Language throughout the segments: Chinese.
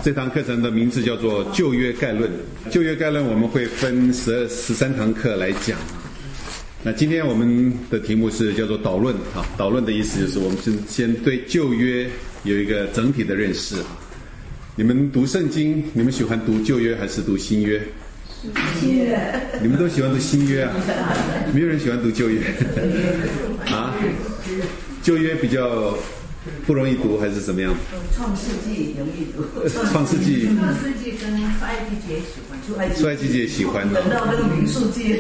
这堂课程的名字叫做旧约概论。旧约概论我们会分13堂课来讲。那今天我们的题目是叫做导论啊。导论的意思就是我们先对旧约有一个整体的认识。你们读圣经，你们喜欢读旧约还是读新约？ 新约。 你们都喜欢读新约啊？没有人喜欢读旧约啊？旧约比较不容易读还是怎么样？ 创世纪容易读。 创世纪跟出埃及记也喜欢， 出埃及记也喜欢的。 等到那个民数记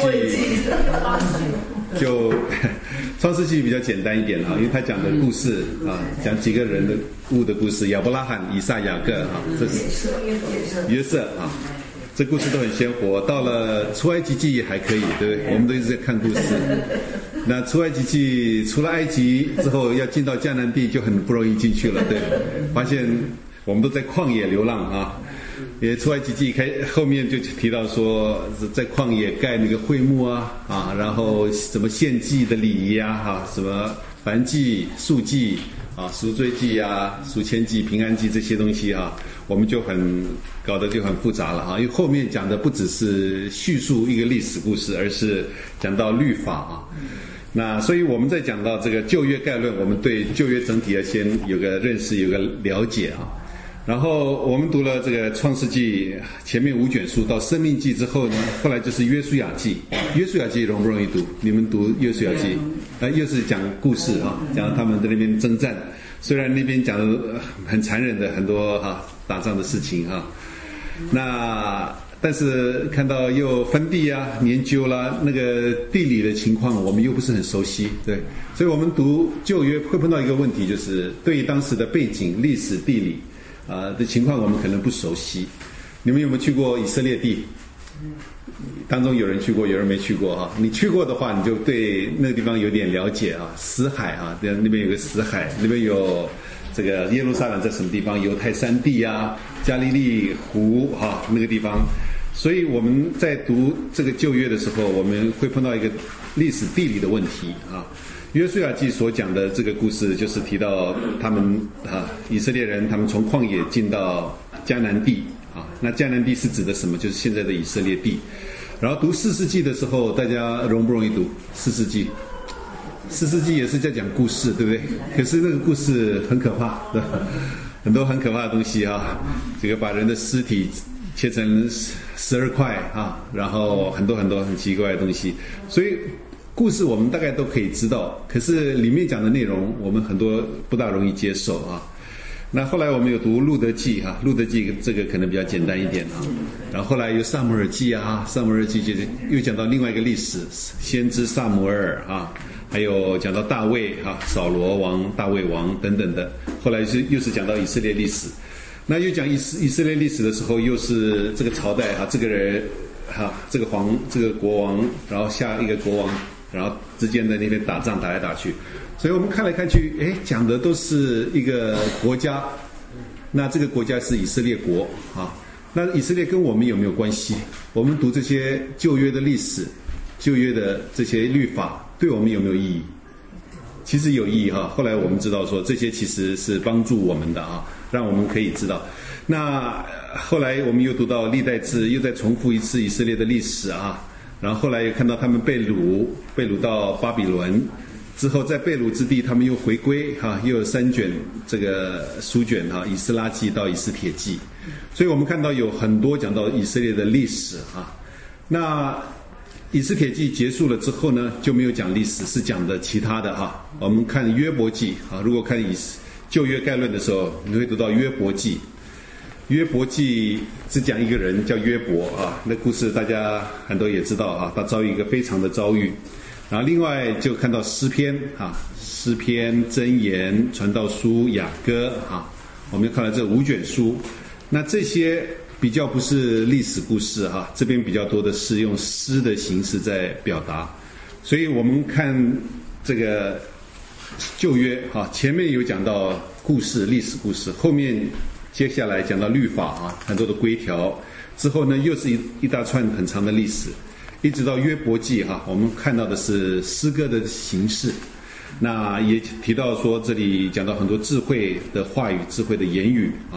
就创世纪比较简单一点啊，因为他讲的故事啊，讲几个人的物的故事，亚伯拉罕、以撒、雅各啊，这是约瑟啊，这故事都很鲜活。到了出埃及记也还可以，对不对？我们都一直在看故事。那出埃及记除了埃及之后，要进到迦南地就很不容易进去了，对。发现我们都在旷野流浪啊。也出埃及记后面就提到说，在旷野盖那个会幕啊，然后什么献祭的礼仪啊，什么燔祭、素祭啊、赎罪祭啊、赎愆祭、平安祭这些东西啊，我们就搞得就很复杂了啊。因为后面讲的不只是叙述一个历史故事，而是讲到律法啊。那所以我们在讲到这个旧约概论，我们对旧约整体要先有个认识，有个了解啊。然后我们读了这个创世纪前面5卷书到生命记之后呢，后来就是约书亚记。约书亚记容不容易读？你们读约书亚记又是讲故事啊，讲他们在那边征战，虽然那边讲的很残忍的很多打仗的事情啊，那但是看到又分地啊、研究啦，那个地理的情况我们又不是很熟悉，对，所以我们读旧约会碰到一个问题，就是对于当时的背景、历史、地理的情况我们可能不熟悉。你们有没有去过以色列地？当中有人去过，有人没去过啊。你去过的话，你就对那个地方有点了解啊。死海啊，那边有个死海，那边有这个耶路撒冷在什么地方？犹太山地啊，加利利湖那个地方。所以我们在读这个旧约的时候，我们会碰到一个历史地理的问题啊。约书亚记所讲的这个故事，就是提到他们以色列人他们从旷野进到迦南地啊。那迦南地是指的什么？就是现在的以色列地。然后读士师记的时候，大家容不容易读士师记？士师记也是在讲故事，对不对？可是那个故事很可怕，对吧？很多很可怕的东西啊，这个把人的尸体切成12块啊，然后很多很多很奇怪的东西。所以故事我们大概都可以知道，可是里面讲的内容我们很多不大容易接受啊。那后来我们有读路德记路德记这个可能比较简单一点啊。然后后来有撒母耳记撒母耳记就是又讲到另外一个历史，先知撒母耳还有讲到大卫扫罗王、大卫王等等的。后来又是讲到以色列历史。那又讲以色列历史的时候，又是这个朝代这个人这个国王，然后下一个国王，然后之间的那边打仗打来打去。所以我们看来看去，讲的都是一个国家。那这个国家是以色列国那以色列跟我们有没有关系？我们读这些旧约的历史、旧约的这些律法，对我们有没有意义？其实有意义后来我们知道说，这些其实是帮助我们的让我们可以知道。那后来我们又读到历代志，又再重复一次以色列的历史然后后来又看到他们被掳到巴比伦之后，在被掳之地他们又回归又有3卷这个书卷以斯拉记到以斯帖记。所以我们看到有很多讲到以色列的历史那以斯帖记结束了之后呢，就没有讲历史，是讲的其他的我们看约伯记如果看旧约概论的时候，你会读到约伯记。约伯记只讲一个人叫约伯那故事大家很多也知道他遭遇一个非常的遭遇。然后另外就看到诗篇诗篇、箴言、传道书、雅歌我们看了这5卷书。那这些比较不是历史故事这边比较多的是用诗的形式在表达。所以我们看这个旧约前面有讲到故事、历史故事，后面接下来讲到律法很多的规条，之后呢又是一大串很长的历史，一直到约伯记我们看到的是诗歌的形式。那也提到说，这里讲到很多智慧的话语、智慧的言语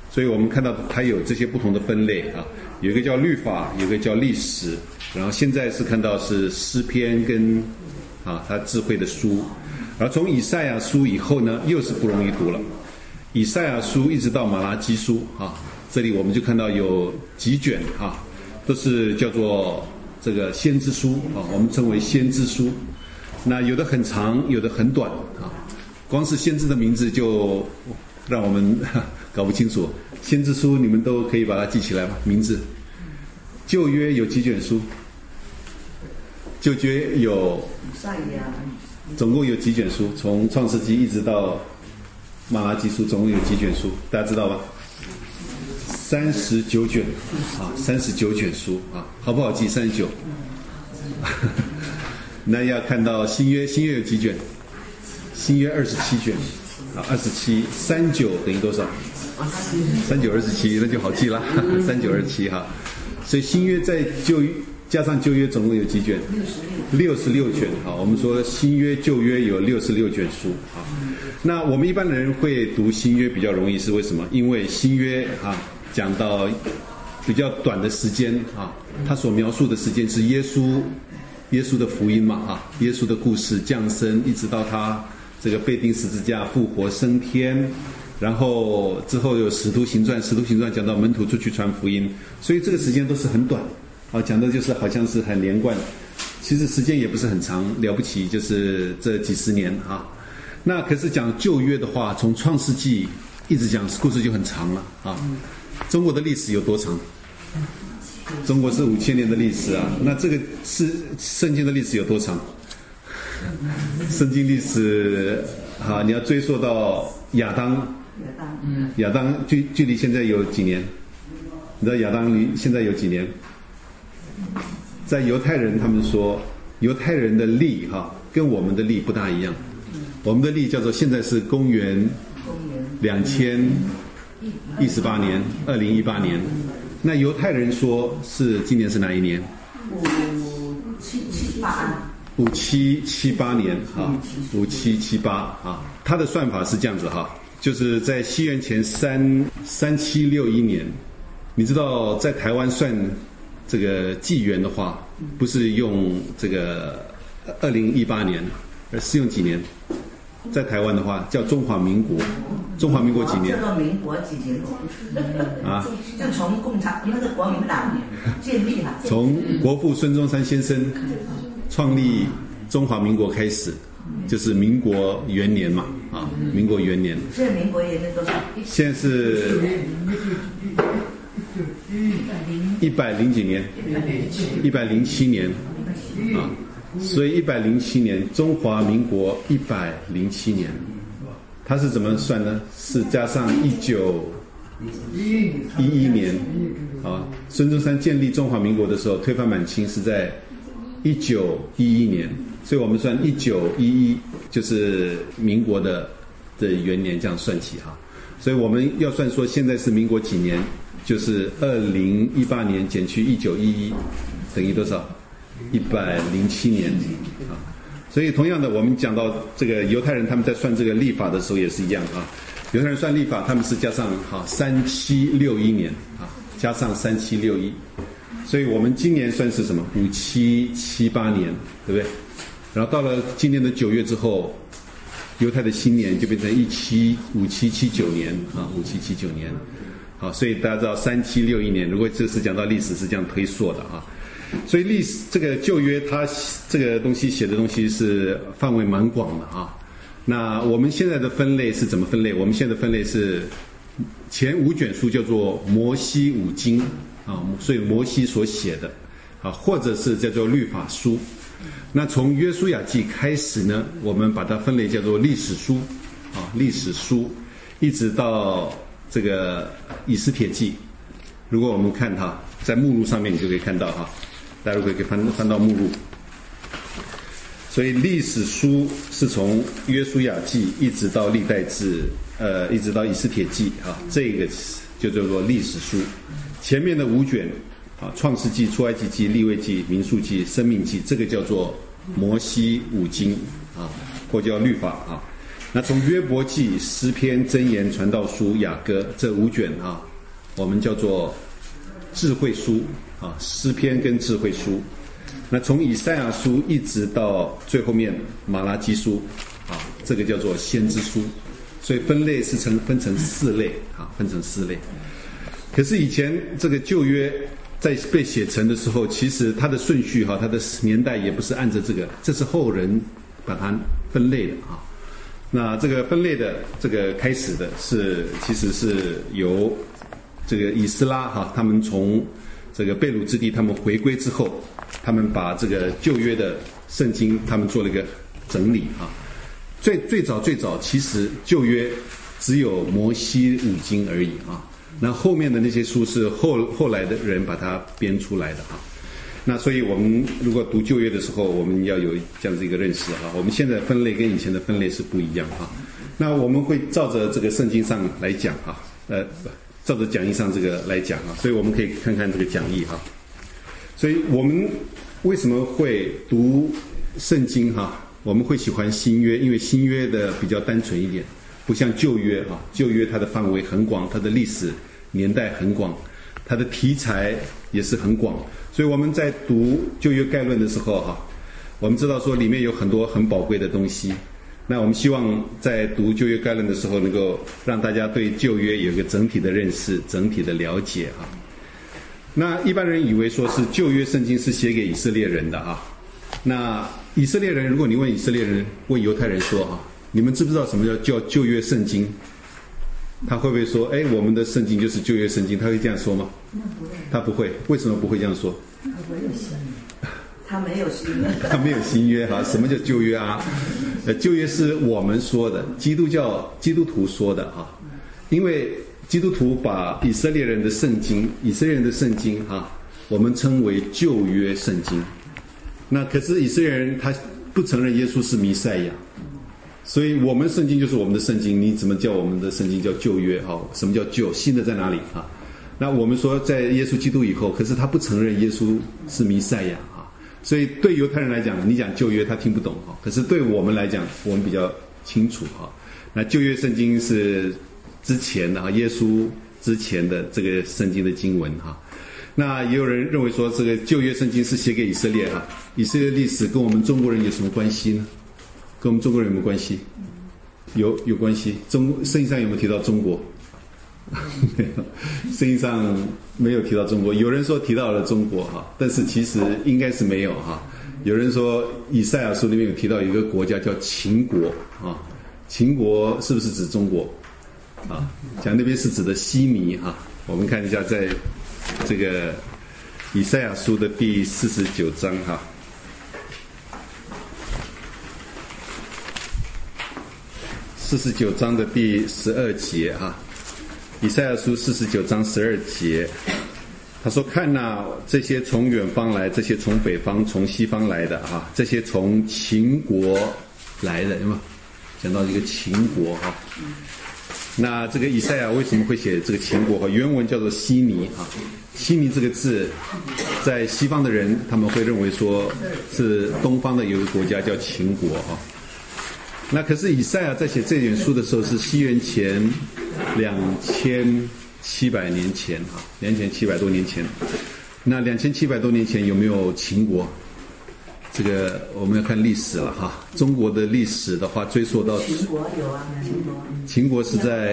所以我们看到它有这些不同的分类啊，有一个叫律法，有一个叫历史，然后现在是看到是诗篇跟它智慧的书，而从以赛亚书以后呢，又是不容易读了。以赛亚书一直到马拉基书这里我们就看到有几卷都是叫做这个先知书我们称为先知书。那有的很长，有的很短光是先知的名字就让我们搞不清楚。先知书你们都可以把它记起来吗？名字。旧约有几卷书？旧约有总共有几卷书？从创世纪一直到马拉基书总共有几卷书？大家知道吧？39卷39卷书好不好记？39。那要看到新约有几卷？新约27卷2739等于多少？3927，那就好记了3927所以新约在加上旧约总共有几卷？66卷我们说新约旧约有66卷书那我们一般人会读新约比较容易，是为什么？因为新约讲到比较短的时间他所描述的时间是耶稣的福音嘛耶稣的故事降生，一直到他这个被钉十字架复活升天，然后之后有使徒行传讲到门徒出去传福音，所以这个时间都是很短讲的就是好像是很连贯，其实时间也不是很长，了不起就是这几十年那可是讲旧约的话，从创世纪一直讲故事就很长了中国的历史有多长？中国是5000年的历史那这个是圣经的历史有多长？圣经历史你要追溯到亚当距离现在有几年？你知道亚当离现在有几年？在犹太人他们说，犹太人的历跟我们的历不大一样，我们的历叫做现在是公元2018年2018年，那犹太人说是今年是哪一年？5778年5778它的算法是这样子就是在西元前3761年。你知道在台湾算这个纪元的话，不是用这个2018年，而是用几年？在台湾的话叫中华民国。中华民国几年？ 叫做民国几年就从共产那个国民党建立从国父孙中山先生创立中华民国开始，就是民国元年嘛民国元年。 现在民国元年多少？ 现在是100几年，107年所以107年，中华民国107年，它是怎么算呢？是加上1911年孙中山建立中华民国的时候，推翻满清是在1911年，所以我们算1911就是民国的元年，这样算起所以我们要算说现在是民国几年，就是2018年减去1911等于多少？107年所以同样的，我们讲到这个犹太人他们在算这个历法的时候也是一样犹太人算历法，他们是加上3761年加上3761，所以我们今年算是什么？5778年，对不对？然后到了今年的9月之后，犹太的新年就变成5779年5779年所以大家知道3761年，如果这是讲到历史是这样推溯的所以历史这个旧约它这个东西写的东西是范围蛮广的那我们现在的分类是怎么分类？我们现在的分类是前5卷书叫做摩西五经所以摩西所写的或者是叫做律法书。那从约书亚记开始呢，我们把它分类叫做历史书历史书，一直到这个以斯帖记。如果我们看它在目录上面，你就可以看到大家可以翻到目录。所以历史书是从约书亚记一直到历代志一直到以斯帖记这个就叫做历史书。前面的5卷创世纪、出埃及记、利未记、民数记、申命记，这个叫做摩西五经或叫律法那从约伯记、诗篇、箴言、传道书、雅歌这5卷我们叫做智慧书啊，诗篇跟智慧书。那从以赛亚书一直到最后面马拉基书啊，这个叫做先知书。所以分类是分成4类啊，分成4类。可是以前这个旧约在被写成的时候，其实它的顺序哈，它的年代也不是按照这个，这是后人把它分类的啊。那这个分类的这个开始的其实是由这个以斯拉哈，他们从这个被掳之地他们回归之后，他们把这个旧约的圣经他们做了一个整理啊。最早，其实旧约只有摩西5经而已啊。那后面的那些书是后来的人把它编出来的啊。那所以我们如果读旧约的时候，我们要有这样子一个认识啊。我们现在分类跟以前的分类是不一样啊。那我们会照着这个圣经上来讲啊，照着讲义上这个来讲啊。所以我们可以看看这个讲义哈。所以我们为什么会读圣经哈？我们会喜欢新约，因为新约的比较单纯一点，不像旧约啊。旧约它的范围很广，它的历史年代很广，它的题材也是很广。所以我们在读旧约概论的时候哈，我们知道说里面有很多很宝贵的东西。那我们希望在读旧约概论的时候，能够让大家对旧约有一个整体的认识、整体的了解哈。那一般人以为说是旧约圣经是写给以色列人的哈。那以色列人，如果你问以色列人、问犹太人说啊，你们知不知道什么叫旧约圣经？他会不会说，我们的圣经就是旧约圣经？他会这样说吗？他不会。为什么不会这样说？ 他没有新约。 他没有新约哈。什么叫旧约啊？旧约是我们说的，基督徒说的哈。因为基督徒把以色列人的圣经哈，我们称为旧约圣经。那可是以色列人他不承认耶稣是弥赛亚，所以我们圣经就是我们的圣经。你怎么叫我们的圣经叫旧约？什么叫旧？新的在哪里啊？那我们说在耶稣基督以后，可是他不承认耶稣是弥赛亚啊。所以对犹太人来讲，你讲旧约他听不懂哈，可是对我们来讲，我们比较清楚哈。那旧约圣经是之前的耶稣之前的这个圣经的经文哈。那也有人认为说，这个旧约圣经是写给以色列啊。以色列历史跟我们中国人有什么关系呢？跟我们中国人有没有关系？有关系。圣经上有没有提到中国？没有，圣经上没有提到中国。有人说提到了中国哈，但是其实应该是没有哈。有人说以赛亚书里面有提到一个国家叫秦国啊，秦国是不是指中国啊？讲那边是指的西弥哈。我们看一下在这个以赛亚书的第49章哈，49章的第12节哈，以赛亚书49章12节，他说：“看哪，这些从远方来，这些从北方、从西方来的哈，这些从秦国来的，有没有？讲到一个秦国哈。”那这个以赛亚为什么会写这个秦国？原文叫做希尼啊。希尼这个字，在西方的人他们会认为说是东方的有一个国家叫秦国啊。那可是以赛亚在写这卷书的时候是西元前2700年前啊，2700多年前。那2700多年前有没有秦国？这个我们要看历史了哈。中国的历史的话，追溯到秦国有啊， 秦国是在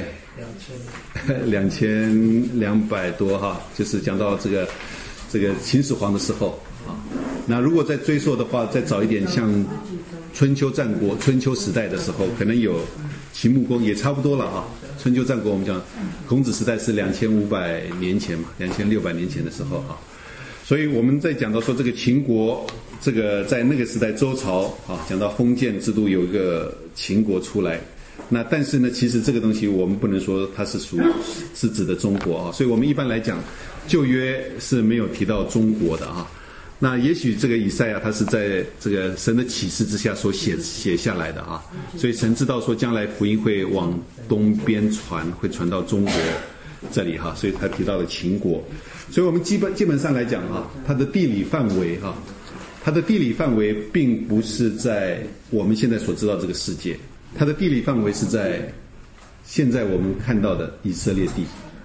2200多哈，就是讲到这个秦始皇的时候啊。那如果再追溯的话，再早一点，像春秋战国、春秋时代的时候，可能有秦穆公，也差不多了哈。春秋战国我们讲孔子时代是2500年前嘛，2600年前的时候哈。所以我们在讲到说这个秦国，这个在那个时代周朝啊，讲到封建制度有一个秦国出来。那但是呢，其实这个东西我们不能说它是是指的中国啊。所以我们一般来讲，旧约是没有提到中国的啊。那也许这个以赛亚他是在这个神的启示之下所写下来的啊。所以神知道说将来福音会往东边传，会传到中国这里哈，所以他提到了秦国。所以我们基本上来讲啊，它的地理范围哈，它的地理范围并不是在我们现在所知道这个世界，它的地理范围是在现在我们看到的以色列地。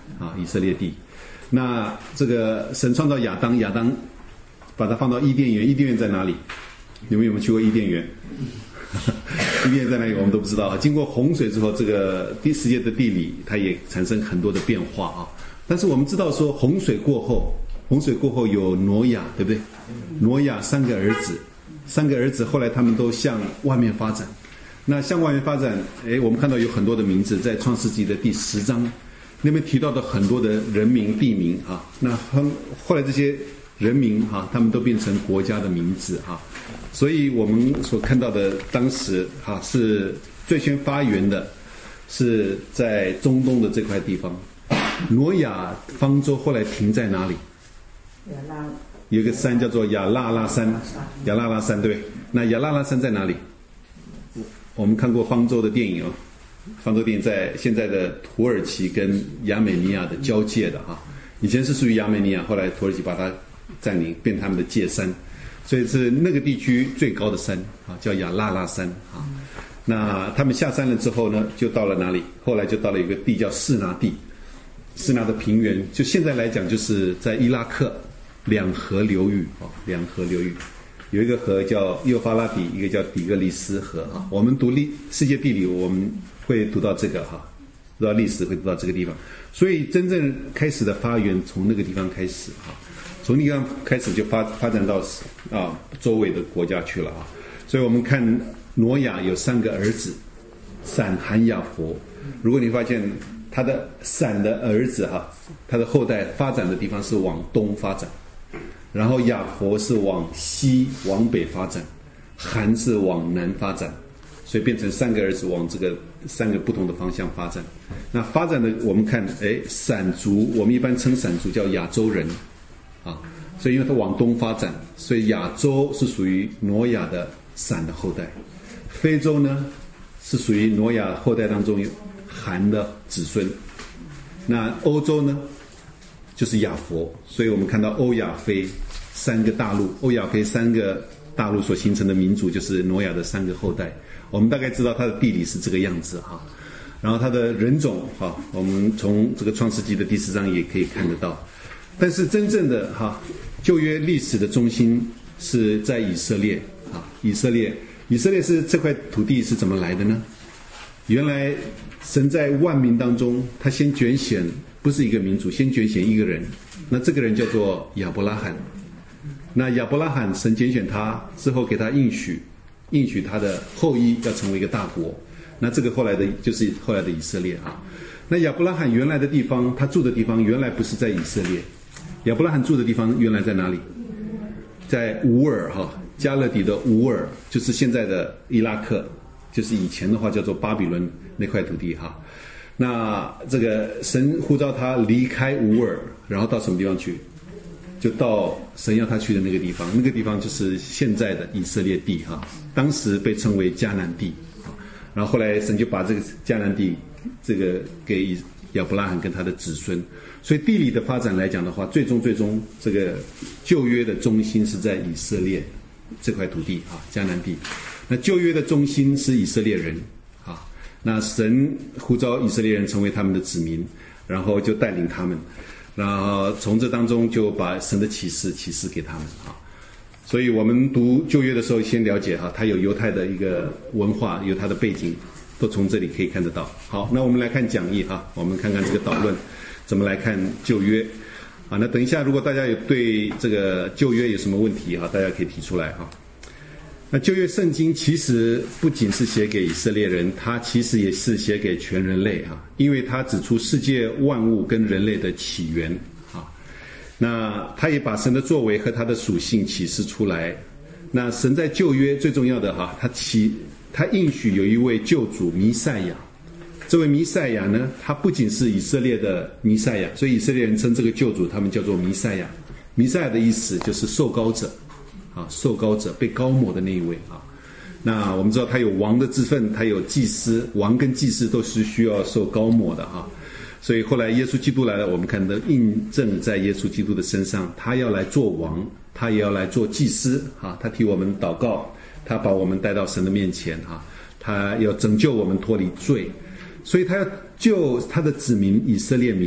啊，以色列地。那这个神创造亚当，亚当把他放到伊甸园，伊甸园在哪里？你们有没有去过伊甸园？伊甸园在哪里我们都不知道。经过洪水之后，这个世界的地理它也产生很多的变化啊。但是我们知道说，洪水过后有挪亚，对不对？挪亚3个儿子，后来他们都向外面发展。那向外面发展，我们看到有很多的名字，在创世纪的第10章那边提到的很多的人名地名啊。那后来这些人名哈，他们都变成国家的名字哈。所以我们所看到的当时哈，是最先发源的是在中东的这块地方。挪亚方舟后来停在哪里？有一个山叫做亚拉拉山，亚拉拉山对。那亚拉拉山在哪里？我们看过方舟的电影哦，方舟电影在现在的土耳其跟亚美尼亚的交界的哈，以前是属于亚美尼亚，后来土耳其把它占领，变他们的界山，所以是那个地区最高的山啊，叫亚拉拉山啊。那他们下山了之后呢，就到了哪里？后来就到了一个地叫示拿地，示拿的平原，就现在来讲就是在伊拉克两河流域啊，两河流域。有一个河叫幼发拉底，一个叫底格里斯河啊。我们读世界地理，我们会读到这个哈，读到历史会读到这个地方。所以真正开始的发源从那个地方开始哈，从那个地方开始就发展到周围的国家去了啊。所以我们看挪亚有3个儿子，闪、含、雅弗。如果你发现他的闪的儿子哈，他的后代发展的地方是往东发展。然后雅弗是往西往北发展，含是往南发展，所以变成3个儿子往这个3个不同的方向发展。那发展的我们看，闪族，我们一般称闪族叫亚洲人啊，所以因为它往东发展，所以亚洲是属于挪亚的闪的后代。非洲呢是属于挪亚后代当中含的子孙。那欧洲呢就是亚佛，所以我们看到欧亚非3个大陆，欧亚非3个大陆所形成的民族就是挪亚的3个后代。我们大概知道它的地理是这个样子哈，然后它的人种哈，我们从这个创世纪的第10章也可以看得到。但是真正的哈旧约历史的中心是在以色列啊，以色列是这块土地是怎么来的呢？原来神在万民当中，他先拣选不是一个民族，先拣选一个人，那这个人叫做亚伯拉罕。那亚伯拉罕神拣选他之后，给他应许他的后裔要成为一个大国。那这个后来的就是后来的以色列啊。那亚伯拉罕原来的地方，他住的地方原来不是在以色列，亚伯拉罕住的地方原来在哪里？在乌尔哈，加勒底的乌尔，就是现在的伊拉克，就是以前的话叫做巴比伦那块土地哈。那这个神呼召他离开乌尔，然后到什么地方去？就到神要他去的那个地方，那个地方就是现在的以色列地哈，当时被称为迦南地。然后后来神就把这个迦南地这个给亚伯拉罕跟他的子孙。所以地理的发展来讲的话，最终这个旧约的中心是在以色列这块土地啊，迦南地。那旧约的中心是以色列人啊，那神呼召以色列人成为他们的子民，然后就带领他们，然后从这当中就把神的启示给他们啊。所以我们读旧约的时候，先了解哈，它有犹太的一个文化，有它的背景，都从这里可以看得到。好，那我们来看讲义哈，我们看看这个导论怎么来看旧约啊。那等一下，如果大家有对这个旧约有什么问题哈，大家可以提出来哈。那旧约圣经其实不仅是写给以色列人，它其实也是写给全人类哈，因为它指出世界万物跟人类的起源啊。那它也把神的作为和它的属性启示出来。那神在旧约最重要的哈，他应许有一位救主弥赛亚。这位弥赛亚呢，他不仅是以色列的弥赛亚，所以以色列人称这个救主他们叫做弥赛亚。弥赛亚的意思就是受膏者啊，受膏者，被膏抹的那一位啊。那我们知道他有王的之分，他有祭司，王跟祭司都是需要受膏抹的哈。所以后来耶稣基督来了，我们看到印证在耶稣基督的身上，他要来做王，他也要来做祭司啊，他替我们祷告，他把我们带到神的面前啊，他要拯救我们脱离罪，所以他要救他的子民以色列民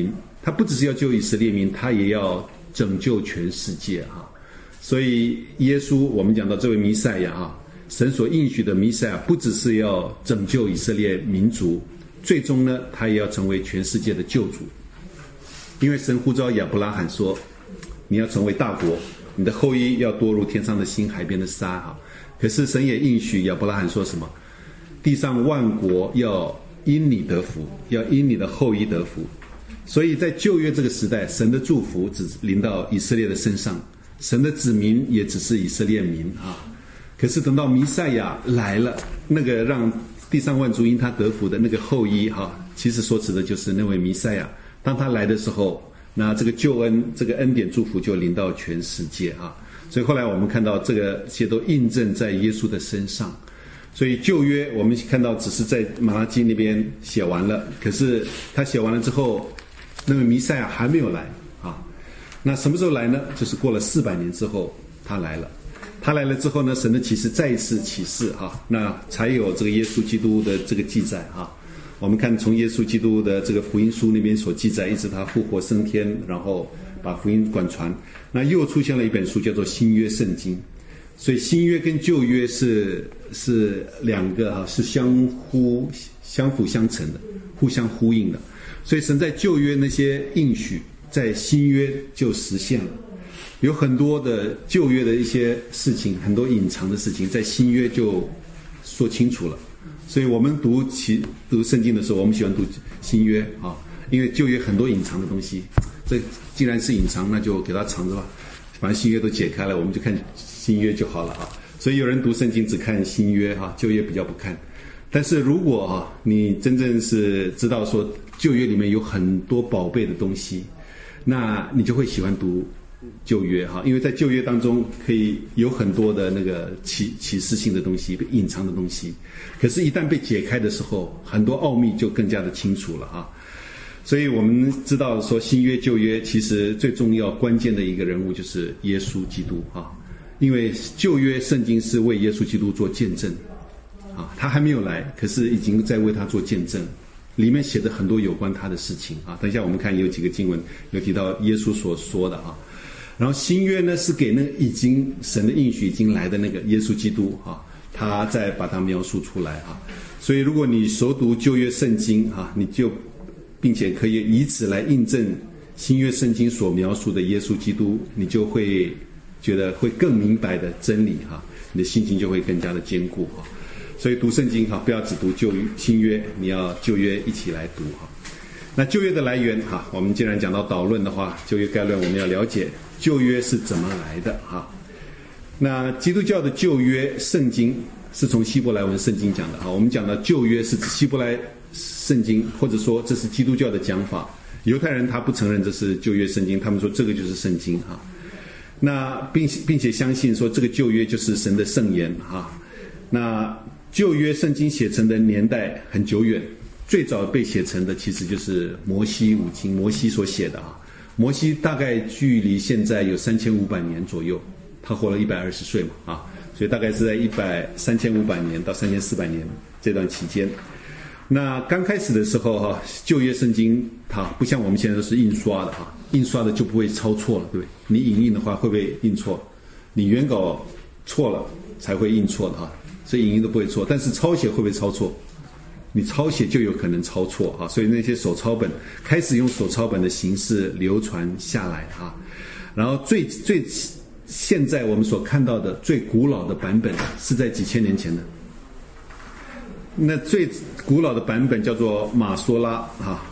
他不只是要救以色列民，他也要拯救全世界哈。所以耶稣，我们讲到这位弥赛亚哈，神所应许的弥赛亚，不只是要拯救以色列民族，最终呢，他也要成为全世界的救主。因为神呼召亚伯拉罕说，你要成为大国，你的后裔要多如天上的星，海边的沙哈。可是神也应许亚伯拉罕说什么？地上万国要因你得福，要因你的后裔得福。所以在旧约这个时代，神的祝福只临到以色列的身上，神的子民也只是以色列民啊。可是等到弥赛亚来了，那个让地上万族因他得福的那个后裔哈，其实所指的就是那位弥赛亚。当他来的时候，那这个救恩、这个恩典祝福就临到全世界啊。所以后来我们看到这个些都印证在耶稣的身上。所以旧约我们看到只是在马拉基那边写完了，可是他写完了之后，那位弥赛亚还没有来啊。那什么时候来呢？就是过了400年之后他来了。他来了之后呢，神的启示再一次启示哈，那才有这个耶稣基督的这个记载哈。我们看从耶稣基督的这个福音书那边所记载，一直他复活升天，然后把福音广传，那又出现了一本书叫做新约圣经。所以新约跟旧约是两个哈，是相辅相成的，互相呼应的。所以神在旧约那些应许，在新约就实现了。有很多的旧约的一些事情，很多隐藏的事情，在新约就说清楚了。所以我们读圣经的时候，我们喜欢读新约啊，因为旧约很多隐藏的东西，这既然是隐藏，那就给它藏着吧。反正新约都解开了，我们就看新约就好了啊。所以有人读圣经只看新约哈，旧约比较不看。但是如果你真正是知道说旧约里面有很多宝贝的东西，那你就会喜欢读旧约哈，因为在旧约当中可以有很多的那个启示性的东西，被隐藏的东西。可是一旦被解开的时候，很多奥秘就更加的清楚了哈。所以我们知道说新约旧约其实最重要关键的一个人物就是耶稣基督啊，因为旧约圣经是为耶稣基督做见证啊，他还没有来，可是已经在为他做见证，里面写着很多有关他的事情啊。等一下我们看有几个经文有提到耶稣所说的啊。然后新约呢是给那已经神的应许已经来的那个耶稣基督啊，他再把它描述出来啊。所以如果你熟读旧约圣经啊，你就并且可以以此来印证新约圣经所描述的耶稣基督，你就会觉得会更明白的真理哈，你的心情就会更加的坚固哈。所以读圣经哈，不要只读新约，你要旧约一起来读哈。那旧约的来源哈，我们既然讲到导论的话，旧约概论我们要了解旧约是怎么来的哈。那基督教的旧约圣经是从希伯来文圣经讲的哈。我们讲的旧约是指希伯来圣经，或者说这是基督教的讲法。犹太人他不承认这是旧约圣经，他们说这个就是圣经哈。那并且相信说这个旧约就是神的圣言哈。那旧约圣经写成的年代很久远，最早被写成的其实就是摩西五经，摩西所写的啊。摩西大概距离现在有3500年左右，他活了120岁嘛啊，所以大概是在3500年到3400年这段期间。那刚开始的时候哈，旧约圣经它不像我们现在都是印刷的哈，印刷的就不会抄错了，对不对？你影印的话会不会印错？你原稿错了才会印错的哈，所以影印都不会错。但是抄写会不会抄错？你抄写就有可能抄错啊，所以那些手抄本开始用手抄本的形式流传下来啊。然后最现在我们所看到的最古老的版本是在几千年前的。那最古老的版本叫做马索拉啊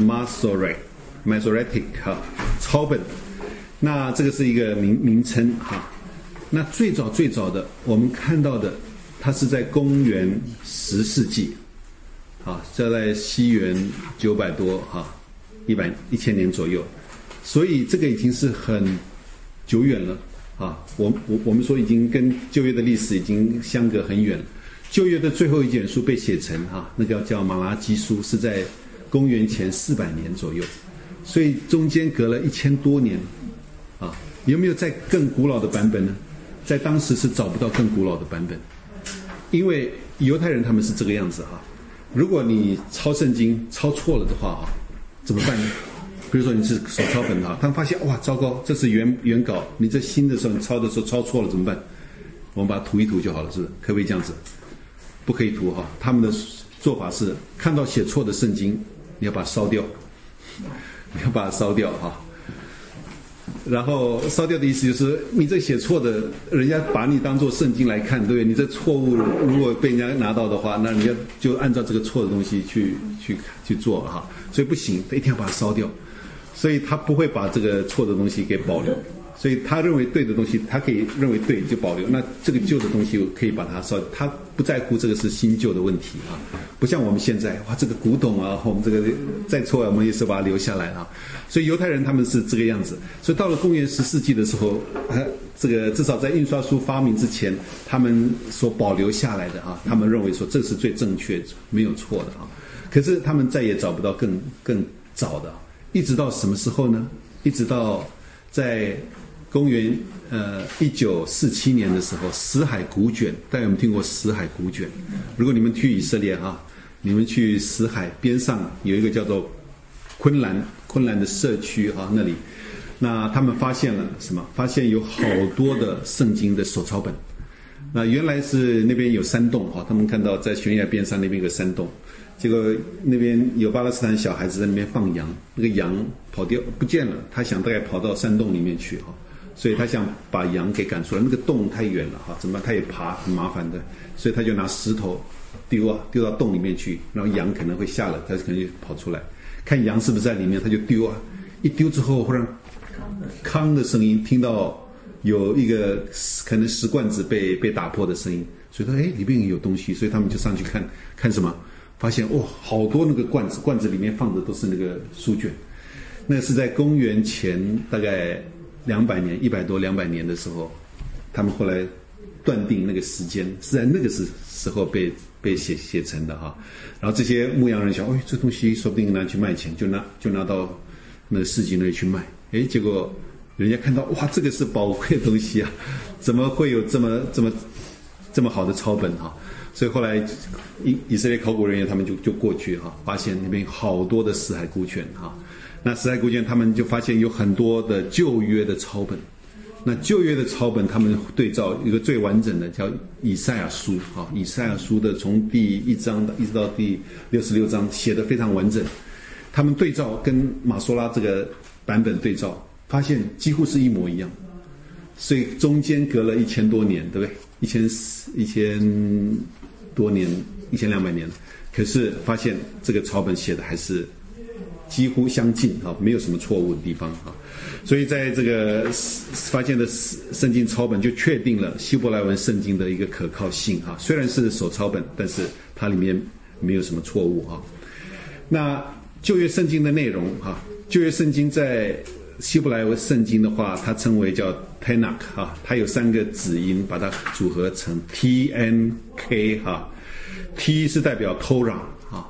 Masoretic 哈，抄本。那这个是一个名称哈。那最早的我们看到的，它是在公元10世纪。啊，这在西元900多哈，1000年左右，所以这个已经是很久远了啊。我们说已经跟旧约的历史已经相隔很远了。旧约的最后一卷书被写成那个叫马拉基书，是在公元前400年左右，所以中间隔了1000多年啊。有没有再更古老的版本呢？在当时是找不到更古老的版本，因为犹太人他们是这个样子哈。如果你抄圣经抄错了的话怎么办呢？ 比如说你是手抄本他们发现哇糟糕，这是原稿，你这新的时候你抄的时候抄错了怎么办？我们把它涂一涂就好了，是不是？可不可以这样子？不可以涂哈。他们的做法是看到写错的圣经，你要把它烧掉，你要把它烧掉哈。然后烧掉的意思就是你这写错的，人家把你当作圣经来看，对不对？你这错误如果被人家拿到的话，那人家就按照这个错的东西去做哈，所以不行，一定要把它烧掉。所以他不会把这个错的东西给保留，所以他认为对的东西，他可以认为对就保留。那这个旧的东西可以把它烧，他不在乎这个是新旧的问题啊，不像我们现在哇，这个古董啊，我们这个再错我们也是把它留下来啊。所以犹太人他们是这个样子。所以到了公元14世纪的时候，这个至少在印刷术发明之前，他们所保留下来的啊，他们认为说这是最正确没有错的啊。可是他们再也找不到更早的。一直到什么时候呢？一直到在公元1947年的时候，死海古卷，大家有没有听过死海古卷？如果你们去以色列啊，你们去死海边上有一个叫做昆兰的社区啊，那里，那他们发现了什么？发现有好多的圣经的手抄本。那原来是那边有山洞哈，他们看到在悬崖边上那边有个山洞。结果那边有巴勒斯坦小孩子在那边放羊，那个羊跑掉不见了，他想大概跑到山洞里面去哈，所以他想把羊给赶出来，那个洞太远了哈，怎么办？他也爬很麻烦的，所以他就拿石头丢到洞里面去，然后羊可能会下来，他可能就跑出来，看羊是不是在里面，他就丢啊，一丢之后忽然康的声音，听到有一个可能石罐子被打破的声音，所以说里面有东西，所以他们就上去看什么。发现好多那个罐子里面放的都是那个书卷，那是在公元前大概200年100多200年的时候，他们后来断定那个时间是在那个时候被写成的哈。然后这些牧羊人想，这东西说不定拿去卖钱，就拿到那个市集那里去卖。结果人家看到哇，这个是宝贵的东西啊，怎么会有这么好的抄本哈？所以后来以色列考古人员他们就过去哈，发现那边好多的死海古卷哈。那死海古卷他们就发现有很多的旧约的抄本。那旧约的抄本他们对照一个最完整的叫以赛亚书哈，以赛亚书的从第1章一直到第66章写得非常完整。他们对照跟马索拉这个版本对照，发现几乎是一模一样。所以中间隔了1000多年，对不对？1000多年，1200年，可是发现这个抄本写的还是几乎相近啊，没有什么错误的地方啊。所以在这个发现的圣经抄本就确定了希伯来文圣经的一个可靠性啊。虽然是手抄本，但是它里面没有什么错误啊。那旧约圣经的内容啊，旧约圣经在希伯来文圣经的话，它称为叫 Tanakh 哈，它有3个子音，把它组合成 TNK 哈。T 是代表 Torah 哈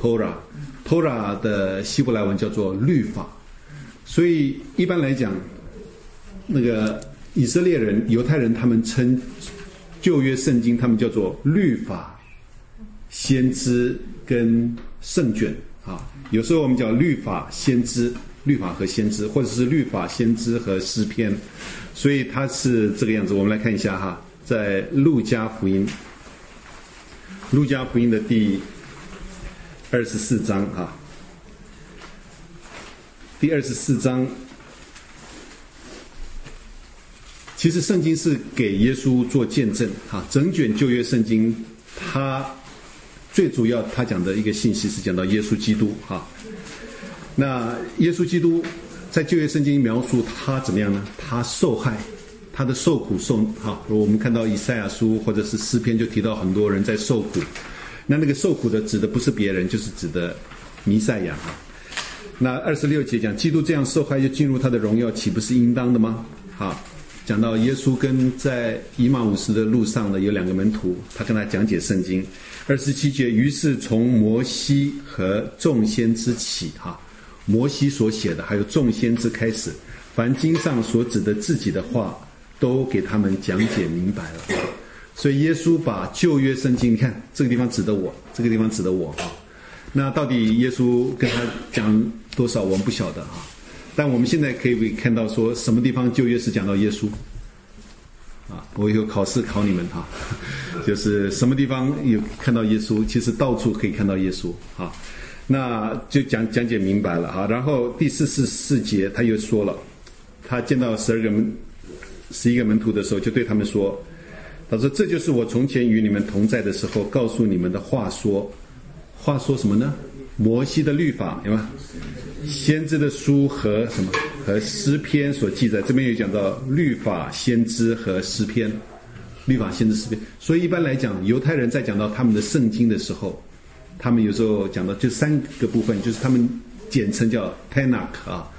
，Torah 的希伯来文叫做律法。所以一般来讲，那个以色列人、犹太人他们称旧约圣经，他们叫做律法、先知跟圣卷啊。有时候我们讲律法、先知。律法和先知，或者是律法、先知和诗篇，所以它是这个样子。我们来看一下哈，在路加福音的第24章哈，第24章，其实圣经是给耶稣做见证哈。整卷旧约圣经，它最主要它讲的一个信息是讲到耶稣基督哈。那耶稣基督在旧约圣经描述他怎么样呢？他受害，他的受苦哈。我们看到以赛亚书或者是诗篇就提到很多人在受苦，那个受苦的指的不是别人，就是指的弥赛亚哈。那26节讲基督这样受害就进入他的荣耀，岂不是应当的吗？好，讲到耶稣跟在以马忤斯的路上的有2个门徒，他跟他讲解圣经。27节，于是从摩西和众先知起哈。摩西所写的还有众先知开始，凡经上所指的自己的话都给他们讲解明白了。所以耶稣把旧约圣经，你看这个地方指的我，这个地方指的我啊。 那到底耶稣跟他讲多少，我们不晓得啊。但我们现在可以看到说，什么地方旧约是讲到耶稣啊？我以后考试考你们哈，就是什么地方有看到耶稣，其实到处可以看到耶稣啊。那就讲解明白了哈。然后第44节他又说了，他见到11个门徒的时候，就对他们说，他说这就是我从前与你们同在的时候告诉你们的话说。话说什么呢？摩西的律法有吗？先知的书和什么？和诗篇所记载。这边有讲到律法、先知和诗篇。律法、先知、诗篇。所以一般来讲，犹太人在讲到他们的圣经的时候，他们有时候讲到就3个部分，就是他们简称叫 Tanakh 啊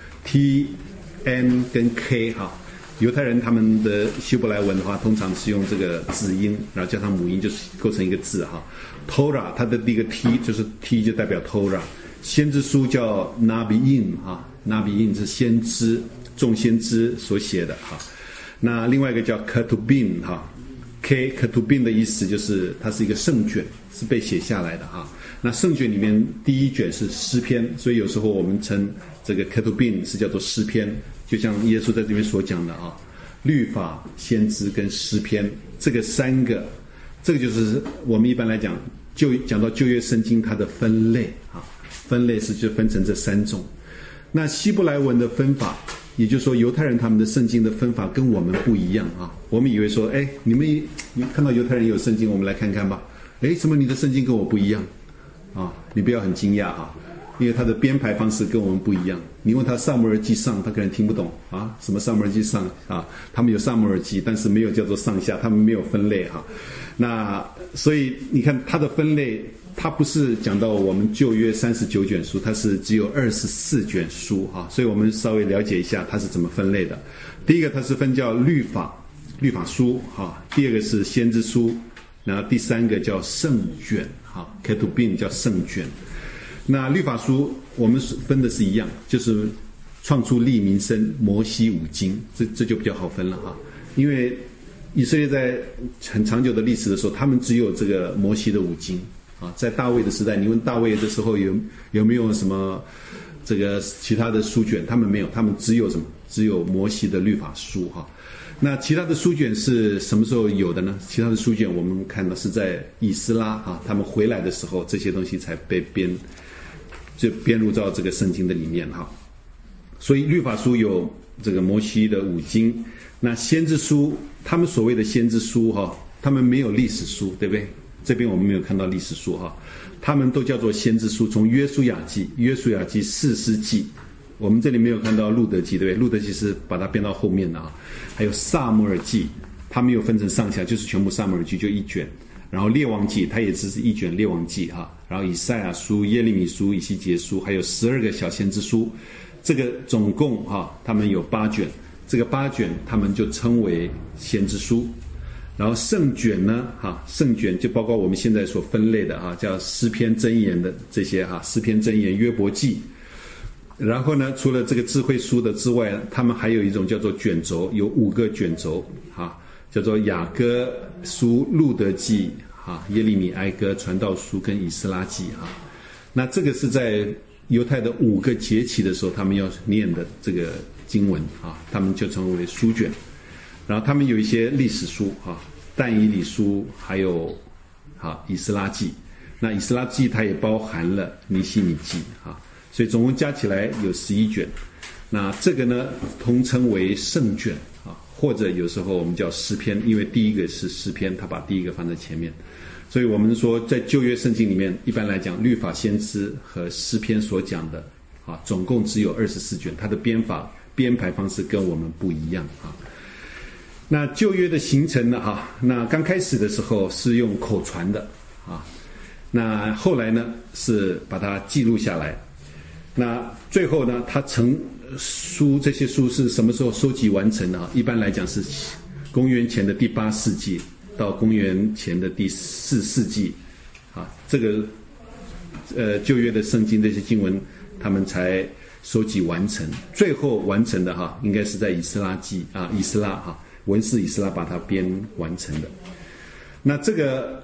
，T、N 跟 K 哈。犹太人他们的希伯来文的话，通常是用这个子音，然后加上母音，就是构成一个字哈。Torah 它的第一个 T 就是 T 就代表 Torah。先知书叫 Nabiim 啊 ，Nabiim 是先知，众先知所写的哈。那另外一个叫 Ketubim 哈 ，Ketubim 的意思就是它是一个圣卷，是被写下来的哈。那圣卷里面第一卷是诗篇，所以有时候我们称这个 Ketubim 是叫做诗篇。就像耶稣在这边所讲的啊，律法、先知跟诗篇这个3个，这个就是我们一般来讲就讲到旧约圣经它的分类啊，分类是就分成这3种。那希伯来文的分法，也就是说犹太人他们的圣经的分法跟我们不一样啊。我们以为说，你们看到犹太人有圣经，我们来看看吧。怎么你的圣经跟我不一样啊？你不要很惊讶啊。因为他的编排方式跟我们不一样，你问他撒母耳记上，他可能听不懂啊，什么撒母耳记上啊？他们有撒母耳记，但是没有叫做上下，他们没有分类哈。那所以你看他的分类，他不是讲到我们旧约39卷书，它是只有24卷书哈。所以我们稍微了解一下它是怎么分类的。第一个它是分叫律法书哈，第二个是先知书，然后第3个叫圣卷哈 ，Ketubim 叫圣卷。那律法书我们分的是一样，就是创出利民申、摩西5经，这就比较好分了哈。因为以色列在很长久的历史的时候，他们只有这个摩西的5经啊。在大卫的时代，你问大卫的时候有没有什么这个其他的书卷？他们没有，他们只有什么？只有摩西的律法书哈。那其他的书卷是什么时候有的呢？其他的书卷我们看到是在以斯拉啊，他们回来的时候，这些东西才被编入到这个圣经的里面哈。所以律法书有这个摩西的5经，那先知书，他们所谓的先知书哈，他们没有历史书，对不对？这边我们没有看到历史书哈，他们都叫做先知书。从约书亚记、士师记，我们这里没有看到路德记，对不对？路德记是把它编到后面的啊。还有撒母耳记，它没有分成上下，就是全部撒母耳记就1卷。然后列王记它也只是1卷列王记哈，然后以赛亚书、耶利米书、以西结书，还有12个小先知书，这个总共哈，他们有8卷，这个8卷他们就称为先知书。然后圣卷呢哈，圣卷就包括我们现在所分类的哈，叫诗篇箴言的这些哈，诗篇箴言、约伯记。然后呢，除了这个智慧书的之外，他们还有一种叫做卷轴，有5个卷轴哈。叫做雅歌书、路德记耶利米哀歌、传道书跟以斯拉记那这个是在犹太的5个节期的时候他们要念的这个经文他们就称为书卷。然后他们有一些历史书但以理书，还有以斯拉记。那以斯拉记它也包含了尼希米记所以总共加起来有11卷。那这个呢通称为圣卷或者有时候我们叫诗篇，因为第一个是诗篇，他把第一个放在前面。所以我们说在旧约圣经里面，一般来讲律法、先知和诗篇所讲的总共只有24卷，它的编排方式跟我们不一样那旧约的形成呢那刚开始的时候是用口传的那后来呢是把它记录下来。那最后呢它这些书是什么时候收集完成的一般来讲是公元前的第8世纪到公元前的第4世纪这个旧约的圣经这些经文他们才收集完成。最后完成的应该是在以斯拉记文士以斯拉把它编完成的。那这个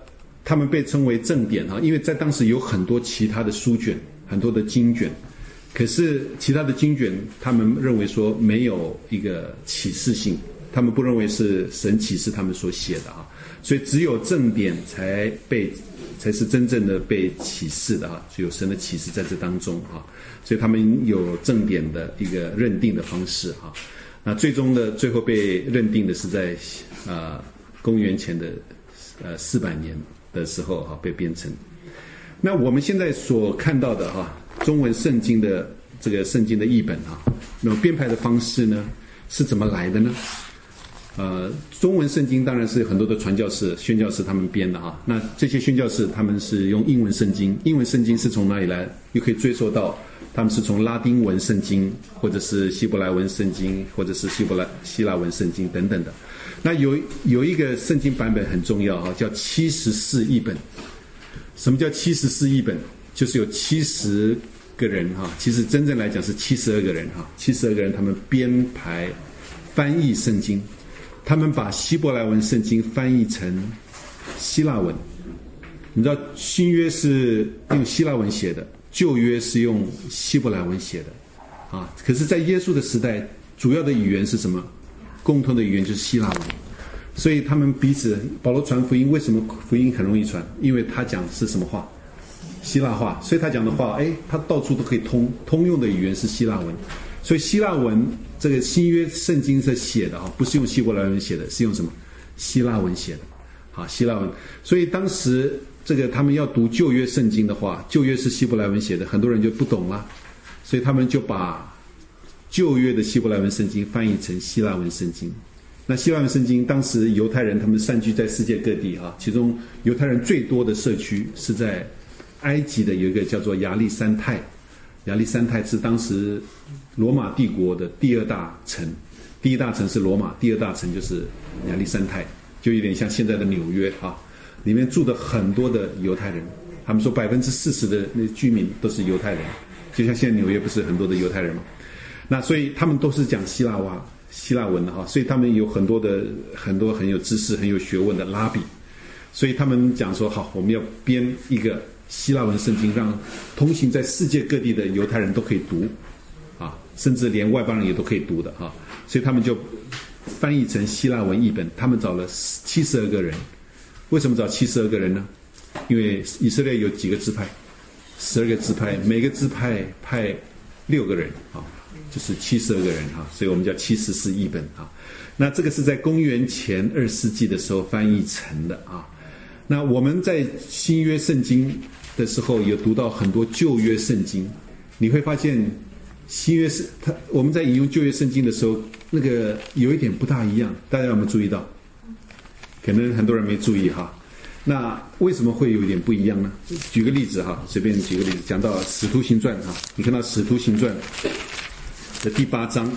他们被称为正典因为在当时有很多其他的书卷，很多的经卷，可是其他的经卷他们认为说没有一个启示性，他们不认为是神启示他们所写的所以只有正典才是真正的被启示的就有神的启示在这当中所以他们有正典的一个认定的方式那最后被认定的是在公元前的400年的时候被编成。那我们现在所看到的中文圣经的这个圣经的译本那么编排的方式呢是怎么来的呢？中文圣经当然是很多的传教士、宣教士他们编的那这些宣教士他们是用英文圣经，英文圣经是从哪里来？又可以追溯到他们是从拉丁文圣经，或者是希伯来文圣经，或者是希腊文圣经等等的。那有一个圣经版本很重要叫74译本。什么叫74译本？就是有70个人其实真正来讲是72个人72个人他们编排翻译圣经，他们把希伯来文圣经翻译成希腊文。你知道新约是用希腊文写的，旧约是用希伯来文写的可是在耶稣的时代主要的语言是什么？共同的语言就是希腊文。所以他们彼此，保罗传福音，为什么福音很容易传？因为他讲的是什么话？希腊话。所以他讲的话他到处都可以通用的语言是希腊文。所以希腊文这个新约圣经是写的不是用希伯来文写的，是用什么？希腊文写的希腊文。所以当时这个他们要读旧约圣经的话，旧约是希伯来文写的，很多人就不懂了，所以他们就把旧约的希伯来文圣经翻译成希腊文圣经。那希腊文圣经当时犹太人他们散居在世界各地其中犹太人最多的社区是在埃及的有一个叫做亚历山泰。亚历山泰是当时罗马帝国的第二大城，第一大城是罗马，第二大城就是亚历山泰，就有点像现在的纽约里面住的很多的犹太人，他们说40%的那居民都是犹太人，就像现在纽约不是很多的犹太人吗？那所以他们都是讲希腊文的所以他们有很多很有知识、很有学问的拉比，所以他们讲说好，我们要编一个希腊文圣经，让通行在世界各地的犹太人都可以读甚至连外邦人也都可以读的所以他们就翻译成希腊文译本。他们找了72个人。为什么找72个人呢？因为以色列有几个支派？12个支派，每个支派派6个人就是72个人所以我们叫74译本那这个是在公元前2世纪的时候翻译成的那我们在新约圣经的时候有读到很多旧约圣经，你会发现新约我们在引用旧约圣经的时候，那个有一点不大一样，大家有没有注意到？可能很多人没注意那为什么会有一点不一样呢？举个例子随便举个例子，讲到使徒行传你看到使徒行传的第8章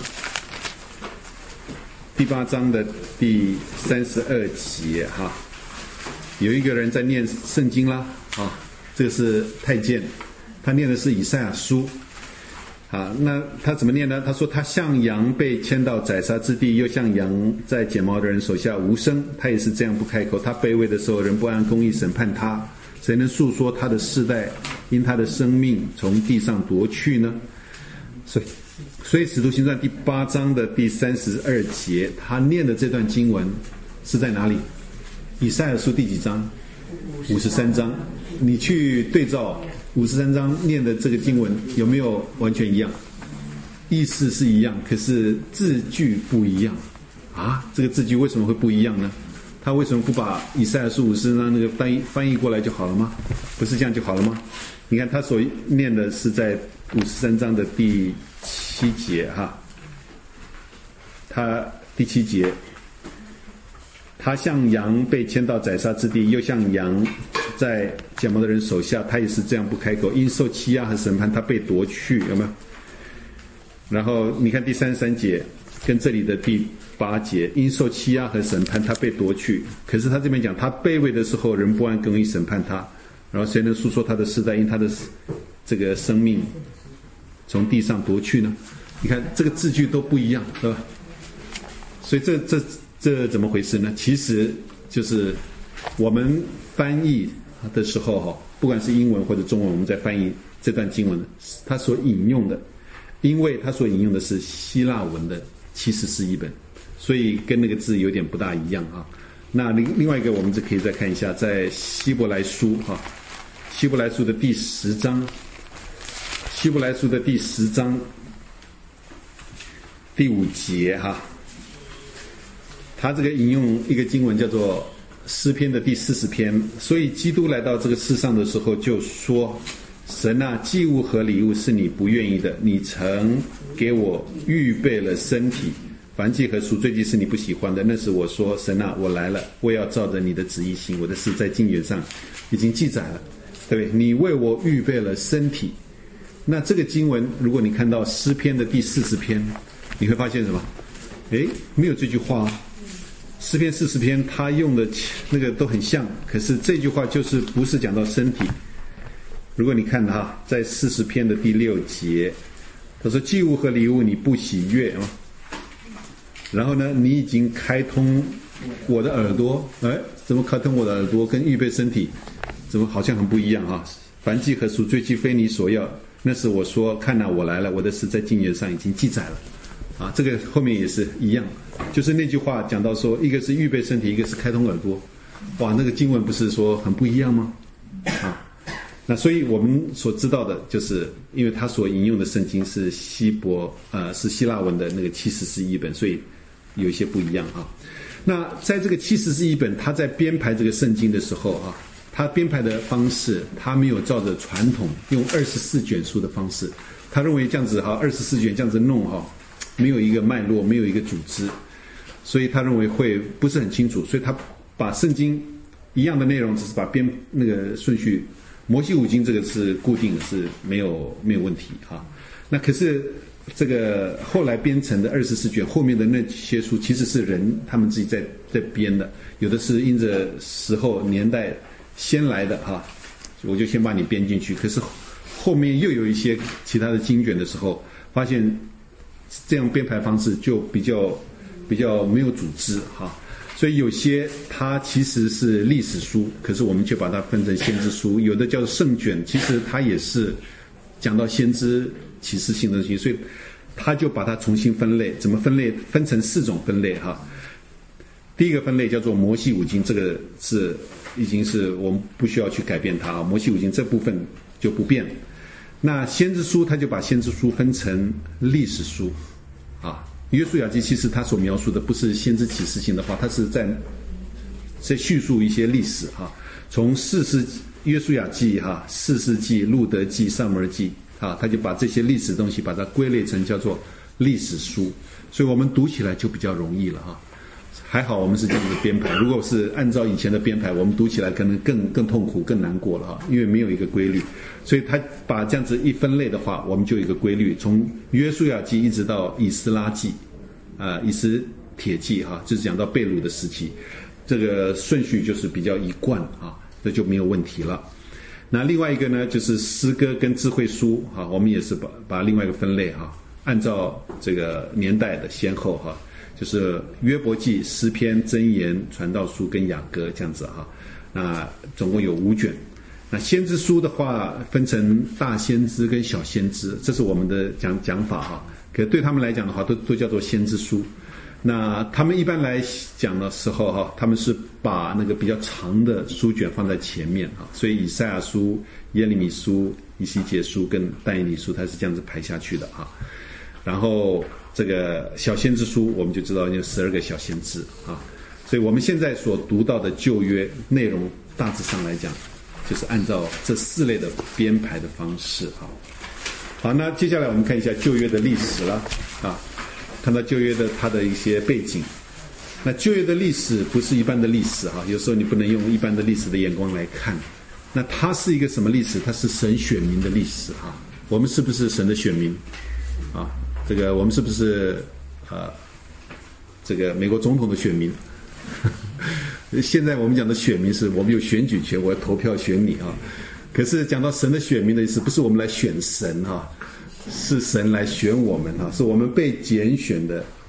的第32节有一个人在念圣经啦这个是太监，他念的是以赛亚书那他怎么念呢？他说他像羊被牵到宰杀之地，又像羊在剪毛的人手下无声，他也是这样不开口。他卑微的时候，人不按公义审判他，谁能诉说他的世代因他的生命从地上夺去呢？所以使徒行传第8章的第32节，他念的这段经文是在哪里？以赛亚书第几章？53章。你去对照53章念的这个经文，有没有完全一样？意思是一样，可是字句不一样这个字句为什么会不一样呢？他为什么不把以赛亚书53章那个翻译过来就好了吗？不是这样就好了吗？你看他所念的是在53章的第7节他第7节，他像羊被牵到宰杀之地，又像羊在剪毛的人手下，他也是这样不开口，因受欺压和审判，他被夺去，有没有？然后你看第33节跟这里的第8节，因受欺压和审判，他被夺去。可是他这边讲，他卑微的时候，人不按公义审判他，然后谁能诉说他的世代因他的这个生命从地上夺去呢？你看这个字句都不一样，对吧？所以这怎么回事呢？其实就是我们翻译的时候哈，不管是英文或者中文，我们在翻译这段经文，它所引用的，因为它所引用的是希腊文的70译本，所以跟那个字有点不大一样啊。那另外一个，我们就可以再看一下，在希伯来书哈，希伯来书的第10章，希伯来书的第10章第5节哈，他这个引用一个经文叫做诗篇的第40篇，所以基督来到这个世上的时候就说：神啊，祭物和礼物是你不愿意的，你曾给我预备了身体。燔祭和赎罪祭是你不喜欢的，那时我说：神啊，我来了，我要照着你的旨意行，我的事在经卷上已经记载了，对不对？你为我预备了身体。那这个经文，如果你看到诗篇的第40篇，你会发现什么？没有这句话。诗篇40篇他用的那个都很像，可是这句话就是不是讲到身体。如果你看哈，在40篇的第6节，他说：祭物和礼物你不喜悦啊。然后呢，你已经开通我的耳朵，怎么开通我的耳朵？跟预备身体怎么好像很不一样啊？燔祭和赎罪祭非你所要，那时我说：看哪，我来了，我的事在经卷上已经记载了。啊，这个后面也是一样，就是那句话讲到说，一个是预备身体，一个是开通耳朵。哇，那个经文不是说很不一样吗？啊，那所以我们所知道的就是，因为他所引用的圣经是是希腊文的那个70译本，所以有一些不一样啊。那在这个70译本，他在编排这个圣经的时候啊，他编排的方式，他没有照着传统用24卷书的方式，他认为这样子哈，24卷这样子弄哈，没有一个脉络，没有一个组织，所以他认为会不是很清楚，所以他把圣经一样的内容，只是把那个顺序，摩西五经这个是固定的，是没有问题哈。那可是这个后来编成的24卷后面的那些书，其实是人他们自己在编的，有的是因着时候年代先来的哈，我就先把你编进去。可是后面又有一些其他的经卷的时候，发现这样编排方式就比较没有组织哈，所以有些它其实是历史书，可是我们却把它分成先知书，有的叫圣卷，其实它也是讲到先知启示性的东西，所以他就把它重新分类。怎么分类？分成4种分类哈。第一个分类叫做摩西五经，这个是已经是我们不需要去改变它啊，摩西五经这部分就不变。那先知书他就把先知书分成历史书啊。约书亚记其实他所描述的不是先知启示性的话，他是在叙述一些历史哈，从约书亚记哈、士师记、路德记、撒母耳记啊，他就把这些历史东西把它归类成叫做历史书，所以我们读起来就比较容易了哈。还好我们是这样的编排，如果是按照以前的编排，我们读起来可能更痛苦、更难过了哈，因为没有一个规律。所以他把这样子一分类的话，我们就有一个规律，从约书亚记一直到以斯拉记以斯帖记哈，就是讲到被掳的时期，这个顺序就是比较一贯啊，这就没有问题了。那另外一个呢，就是诗歌跟智慧书哈，我们也是把另外一个分类哈，按照这个年代的先后哈，就是约伯记、诗篇、箴言、传道书跟雅歌这样子哈。那总共有5卷。那先知书的话，分成大先知跟小先知，这是我们的讲法哈。可对他们来讲的话，都叫做先知书。那他们一般来讲的时候哈，他们是把那个比较长的书卷放在前面啊，所以以赛亚书、耶利米书、以西结书跟但以理书，它是这样子排下去的啊。然后这个小先知书，我们就知道有12个小先知啊。所以我们现在所读到的旧约内容，大致上来讲，就是按照这4类的编排的方式啊。好，那接下来我们看一下旧约的历史了啊。看到旧约的它的一些背景，那旧约的历史不是一般的历史哈，有时候你不能用一般的历史的眼光来看。那它是一个什么历史？它是神选民的历史哈。我们是不是神的选民啊？这个我们是不是这个美国总统的选民？现在我们讲的选民是我们有选举权，我要投票选你啊。可是讲到神的选民的意思，不是我们来选神哈。是神来选我们啊，是我们被拣选的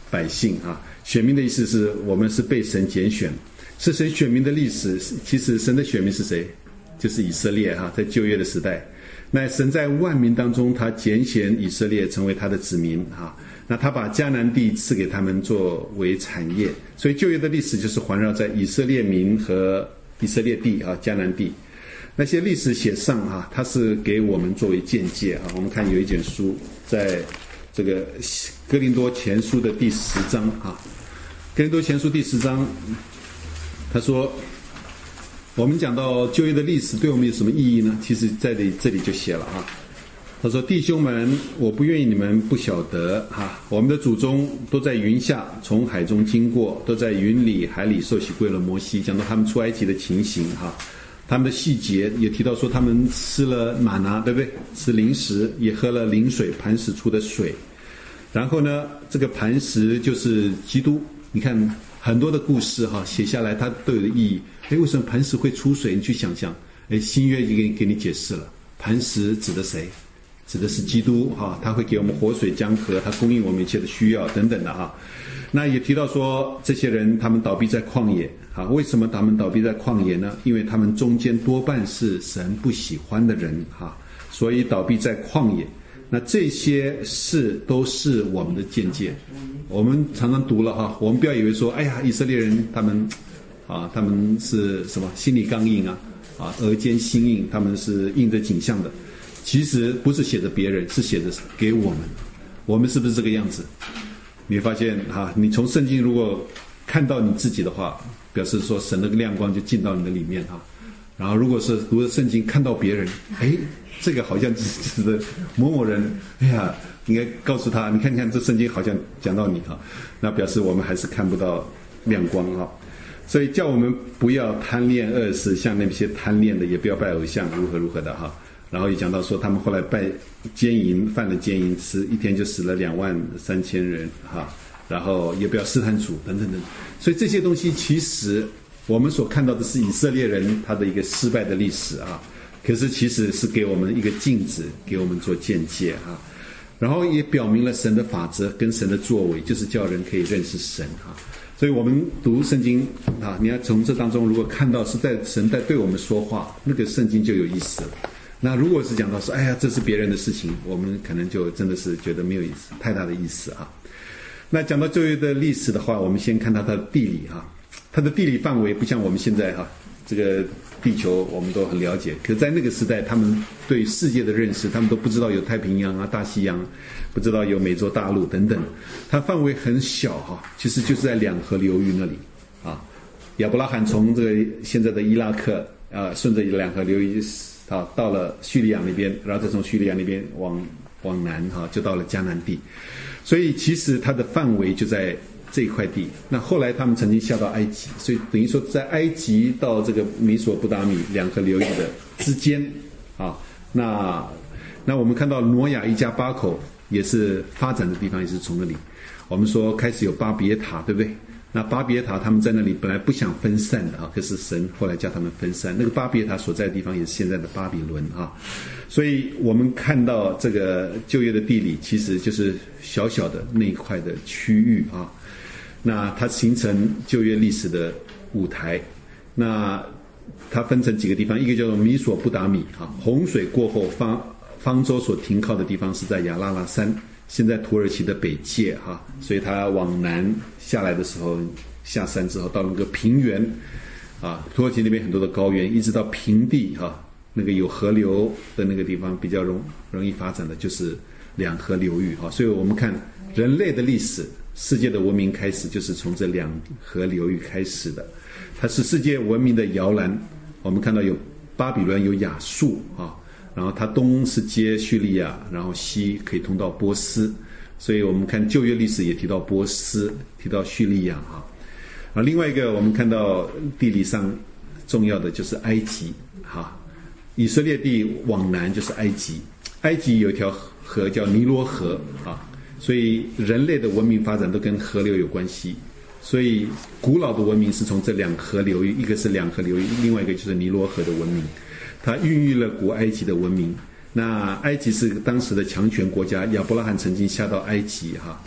百姓啊。选民的意思是我们是被神拣选，是神选民的历史。其实神的选民是谁？就是以色列哈，在旧约的时代，那神在万民当中，他拣选以色列成为他的子民哈。那他把迦南地赐给他们作为产业，所以旧约的历史就是环绕在以色列民和以色列地啊，迦南地。那些历史写上啊，它是给我们作为鉴戒啊。我们看有一卷书，在这个哥林多前书的第10章啊，哥林多前书第10章，他说，我们讲到旧约的历史对我们有什么意义呢？其实在这里就写了啊。他说：“弟兄们，我不愿意你们不晓得哈，我们的祖宗都在云下，从海中经过，都在云里海里受洗归了摩西。讲到他们出埃及的情形哈，他们的细节也提到说，他们吃了玛拿，对不对？吃零食，也喝了灵水磐石出的水。然后呢，这个磐石就是基督。你看很多的故事哈，写下来它都有意义。为什么磐石会出水？你去想想。新约已经给你解释了，磐石指的谁？”指的是基督哈，他会给我们活水江河，他供应我们一切的需要等等的哈。那也提到说，这些人他们倒闭在旷野啊，为什么他们倒闭在旷野呢？因为他们中间多半是神不喜欢的人哈，所以倒闭在旷野。那这些事都是我们的见解。我们常常读了哈，我们不要以为说，哎呀，以色列人他们是什么心里刚硬啊，额间心硬，他们是硬着颈项的。其实不是写着别人，是写着给我们。我们是不是这个样子？你发现哈，你从圣经如果看到你自己的话，表示说神的亮光就进到你的里面哈。然后如果是读了圣经看到别人，这个好像是的某某人，哎呀，应该告诉他，你看看这圣经好像讲到你哈，那表示我们还是看不到亮光哈。所以叫我们不要贪恋恶事，像那些贪恋的，也不要拜偶像，如何的哈。然后也讲到说，他们后来拜奸淫，犯了奸淫，一天就死了23000人哈。然后也不要试探主等等等。所以这些东西其实我们所看到的是以色列人他的一个失败的历史啊，可是其实是给我们一个镜子，给我们做鉴戒哈。然后也表明了神的法则跟神的作为，就是叫人可以认识神哈。所以我们读圣经啊，你要从这当中如果看到是在神在对我们说话，那个圣经就有意思了。那如果是讲到说，哎呀，这是别人的事情，我们可能就真的是觉得没有意思，太大的意思啊。那讲到旧约的历史的话，我们先看它的地理哈，它的地理范围不像我们现在哈，这个地球我们都很了解，可是在那个时代，他们对世界的认识，他们都不知道有太平洋啊、大西洋，不知道有美洲大陆等等，它范围很小哈，其实就是在两河流域那里啊。亚伯拉罕从这个现在的伊拉克顺着两河流域到了叙利亚那边，然后再从叙利亚那边往南就到了迦南地，所以其实它的范围就在这一块地。那后来他们曾经下到埃及，所以等于说在埃及到这个米索不达米两河流域的之间啊，那我们看到挪亚一家8口也是发展的地方，也是从那里。我们说开始有巴别塔，对不对？那巴别塔他们在那里本来不想分散的可是神后来叫他们分散。那个巴别塔所在的地方也是现在的巴比伦所以我们看到这个旧约的地理其实就是小小的那一块的区域那它形成旧约历史的舞台。那它分成几个地方，一个叫做米索不达米洪水过后方舟所停靠的地方是在亚拉拉山，现在土耳其的北界所以它往南下来的时候，下山之后到那个平原土耳其那边很多的高原，一直到平地那个有河流的那个地方比较容易发展的就是两河流域所以我们看人类的历史，世界的文明开始就是从这两河流域开始的，它是世界文明的摇篮。我们看到有巴比伦，有亚述然后它东是接叙利亚，然后西可以通到波斯，所以我们看旧约历史也提到波斯，提到叙利亚另外一个我们看到地理上重要的就是埃及以色列地往南就是埃及，埃及有一条河叫尼罗河所以人类的文明发展都跟河流有关系。所以古老的文明是从这两河流域，一个是两河流域，另外一个就是尼罗河的文明，它孕育了古埃及的文明。那埃及是当时的强权国家，亚伯拉罕曾经下到埃及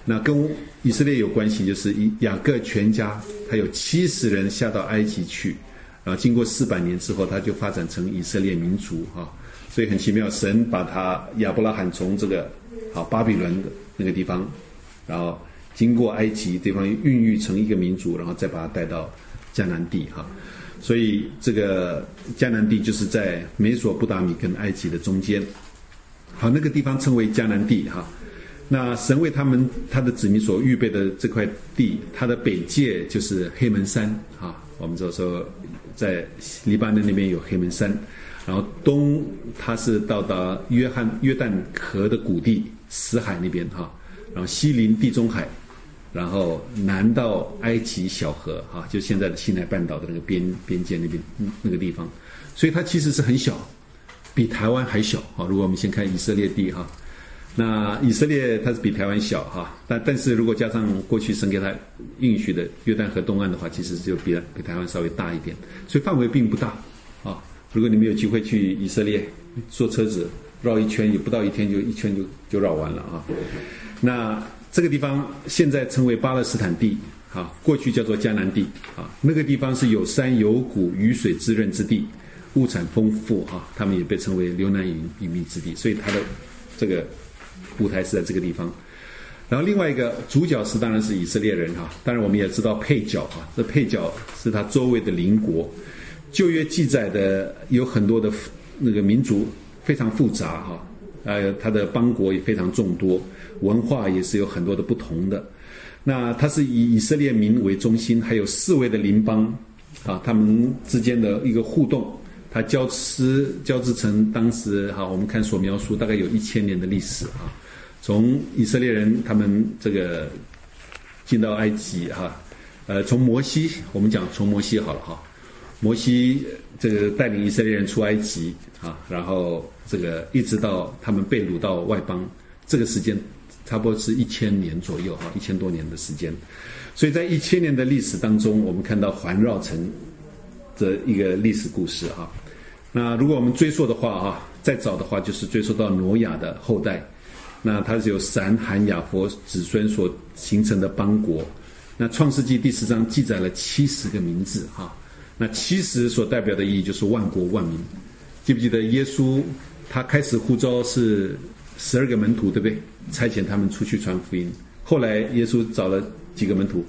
那跟以色列有关系，就是雅各全家他有70人下到埃及去，然后经过400年之后，他就发展成以色列民族所以很奇妙，神把他亚伯拉罕从这个巴比伦的那个地方，然后经过埃及地方孕育成一个民族，然后再把他带到迦南地所以这个迦南地就是在美索不达米跟埃及的中间。好，那个地方称为迦南地那神为他的子民所预备的这块地，它的北界就是黑门山我们说在黎巴嫩那边有黑门山，然后东它是到达约旦河的谷地死海那边然后西临地中海，然后南到埃及小河就现在的西奈半岛的那个边界那边那个地方，所以它其实是很小，比台湾还小如果我们先看以色列地那以色列它是比台湾小但是如果加上过去神给它应许的约旦河东岸的话，其实就比台湾稍微大一点，所以范围并不大如果你们有机会去以色列坐车子绕一圈，也不到一天就一圈就绕完了那这个地方现在称为巴勒斯坦地过去叫做迦南地那个地方是有山有谷，雨水滋润之地，物产丰富他们也被称为流奶与蜜之地，所以它的这个舞台是在这个地方。然后另外一个主角是当然是以色列人当然我们也知道配角这配角是他周围的邻国。旧约记载的有很多的那个民族非常复杂它的邦国也非常众多，文化也是有很多的不同的。那它是以以色列民为中心，还有4位的邻邦他们之间的一个互动，它交织成当时我们看所描述大概有1000年的历史从以色列人他们这个进到埃及从摩西，我们讲从摩西好了摩西这个带领以色列人出埃及然后这个一直到他们被掳到外邦，这个时间差不多是1000年左右1000多年的时间。所以在1000年的历史当中，我们看到环绕城的一个历史故事那如果我们追溯的话再早的话就是追溯到挪亚的后代，那它是由闪含雅弗子孙所形成的邦国。那创世纪第10章记载了70个名字那70所代表的意义就是万国万民。记不记得耶稣他开始呼召是12个门徒，对不对？差遣他们出去传福音。后来耶稣找了几个门徒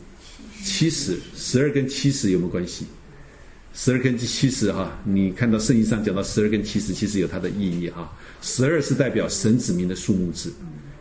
？70，12跟70有没有关系？12跟70你看到圣经上讲到12跟70，其实有它的意义12是代表神子民的数目字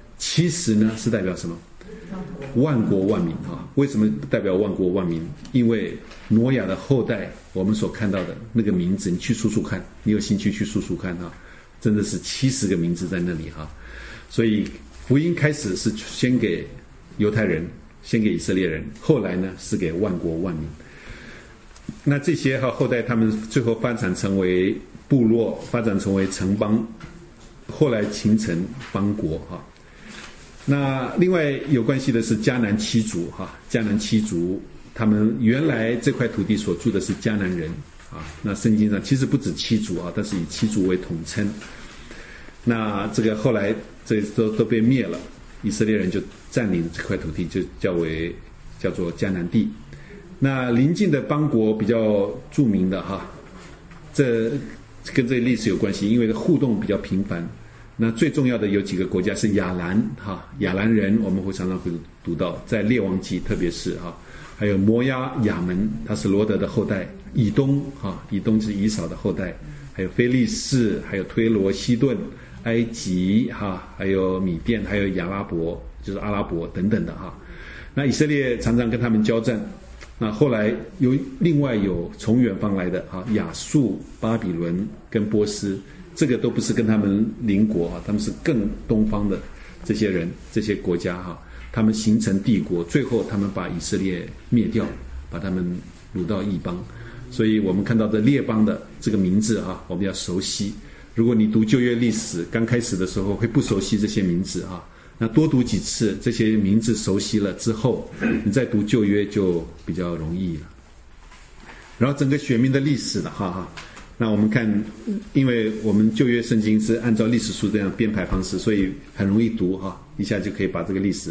，70呢是代表什么？万国万民为什么代表万国万民？因为挪亚的后代，我们所看到的那个名字，你去数数看，你有兴趣去数数看真的是70个名字在那里所以福音开始是先给犹太人，先给以色列人，后来呢是给万国万民。那这些后代他们最后发展成为部落，发展成为城邦，后来形成邦国那另外有关系的是迦南七族迦南七族他们原来这块土地所住的是迦南人那圣经上其实不止7族但是以7族为统称。那这个后来这都被灭了，以色列人就占领这块土地，就叫做迦南地。那邻近的邦国比较著名的这跟这个历史有关系，因为互动比较频繁。那最重要的有几个国家是亚兰亚兰人，我们会常常会读到在列王记，特别是还有摩押亚门，他是罗德的后代，以东以东是以扫的后代，还有非利士，还有推罗、西顿、埃及还有米甸，还有亚拉伯，就是阿拉伯等等的那以色列常常跟他们交战。那后来另外有从远方来的亚述、巴比伦跟波斯，这个都不是跟他们邻国他们是更东方的这些人，这些国家他们形成帝国，最后他们把以色列灭掉，把他们掳到异邦。所以我们看到的列邦的这个名字我们要熟悉。如果你读旧约历史，刚开始的时候会不熟悉这些名字那多读几次，这些名字熟悉了之后，你再读旧约就比较容易了。然后整个选民的历史的那我们看，因为我们旧约圣经是按照历史书这样编排方式，所以很容易读一下就可以把这个历史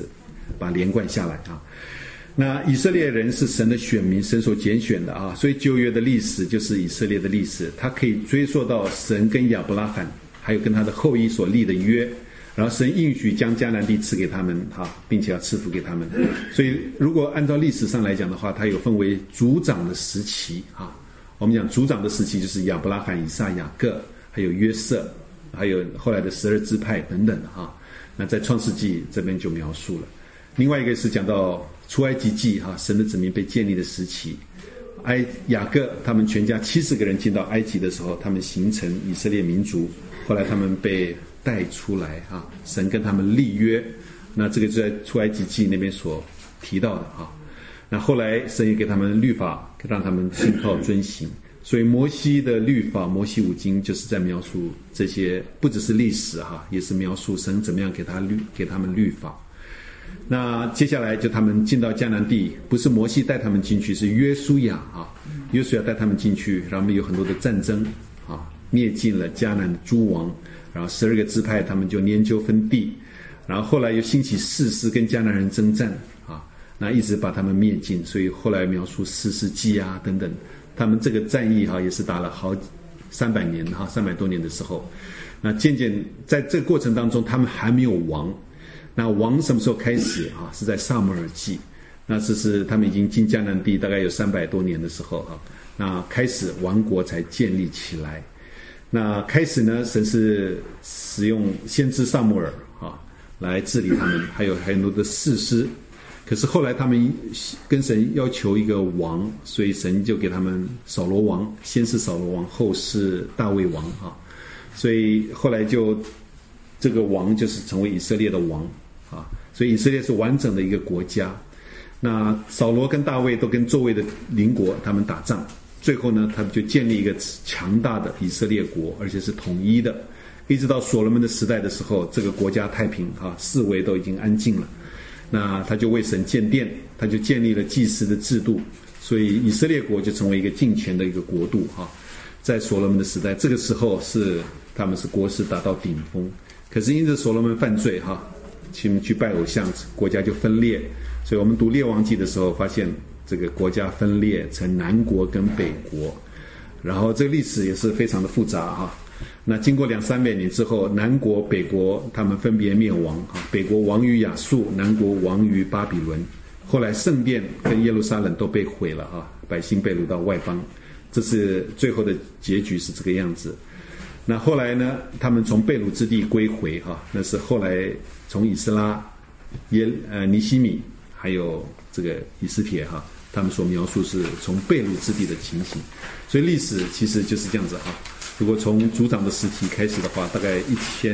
把连贯下来啊。那以色列人是神的选民，神所拣选的啊，所以旧约的历史就是以色列的历史，它可以追溯到神跟亚伯拉罕还有跟他的后裔所立的约，然后神应许将迦南地赐给他们啊，并且要赐福给他们。所以如果按照历史上来讲的话，它有分为族长的时期啊。我们讲族长的时期就是亚伯拉罕、以撒、雅各，还有约瑟，还有后来的12支派等等的哈。那在创世纪这边就描述了。另外一个是讲到出埃及记哈，神的子民被建立的时期。雅各他们全家70个人进到埃及的时候，他们形成以色列民族。后来他们被带出来哈，神跟他们立约。那这个就在出埃及记那边所提到的哈。那后来神也给他们律法，让他们信靠遵行。所以摩西的律法，摩西五经就是在描述这些，不只是历史哈，也是描述神怎么样给他们律法。那接下来就他们进到迦南地，不是摩西带他们进去，是约书亚啊，约书亚带他们进去，然后他们有很多的战争啊，灭尽了迦南的诸王，然后12个支派他们就研究分地，然后后来又兴起士师跟迦南人征战啊，那一直把他们灭尽，所以后来描述士师记啊等等，他们这个战役哈也是打了好300年哈，300多年的时候，那渐渐在这个过程当中，他们还没有王。那王什么时候开始啊？是在撒母耳记，那这是他们已经进迦南地大概有300多年的时候啊，那开始王国才建立起来。那开始呢，神是使用先知撒母耳啊来治理他们，还有很多的士师。可是后来他们跟神要求一个王，所以神就给他们扫罗王，先是扫罗王，后是大卫王啊，所以后来就这个王就是成为以色列的王啊，所以以色列是完整的一个国家。那扫罗跟大卫都跟周围的邻国他们打仗，最后呢，他们就建立一个强大的以色列国，而且是统一的。一直到所罗门的时代的时候，这个国家太平啊，四围都已经安静了。那他就为神建殿，他就建立了祭司的制度，所以以色列国就成为一个敬虔的一个国度啊。在所罗门的时代，这个时候他们是国势达到顶峰。可是因着所罗门犯罪哈，去拜偶像，国家就分裂。所以我们读列王记的时候，发现这个国家分裂成南国跟北国，然后这个历史也是非常的复杂哈。那经过200-300年之后，南国北国他们分别灭亡哈，北国亡于亚述，南国亡于巴比伦。后来圣殿跟耶路撒冷都被毁了啊，百姓被掳到外邦，这是最后的结局是这个样子。那后来呢，他们从被掳之地归回哈，那是后来从以斯拉、尼希米还有这个以斯帖哈，他们所描述是从被掳之地的情形。所以历史其实就是这样子哈。如果从族长的时期开始的话，大概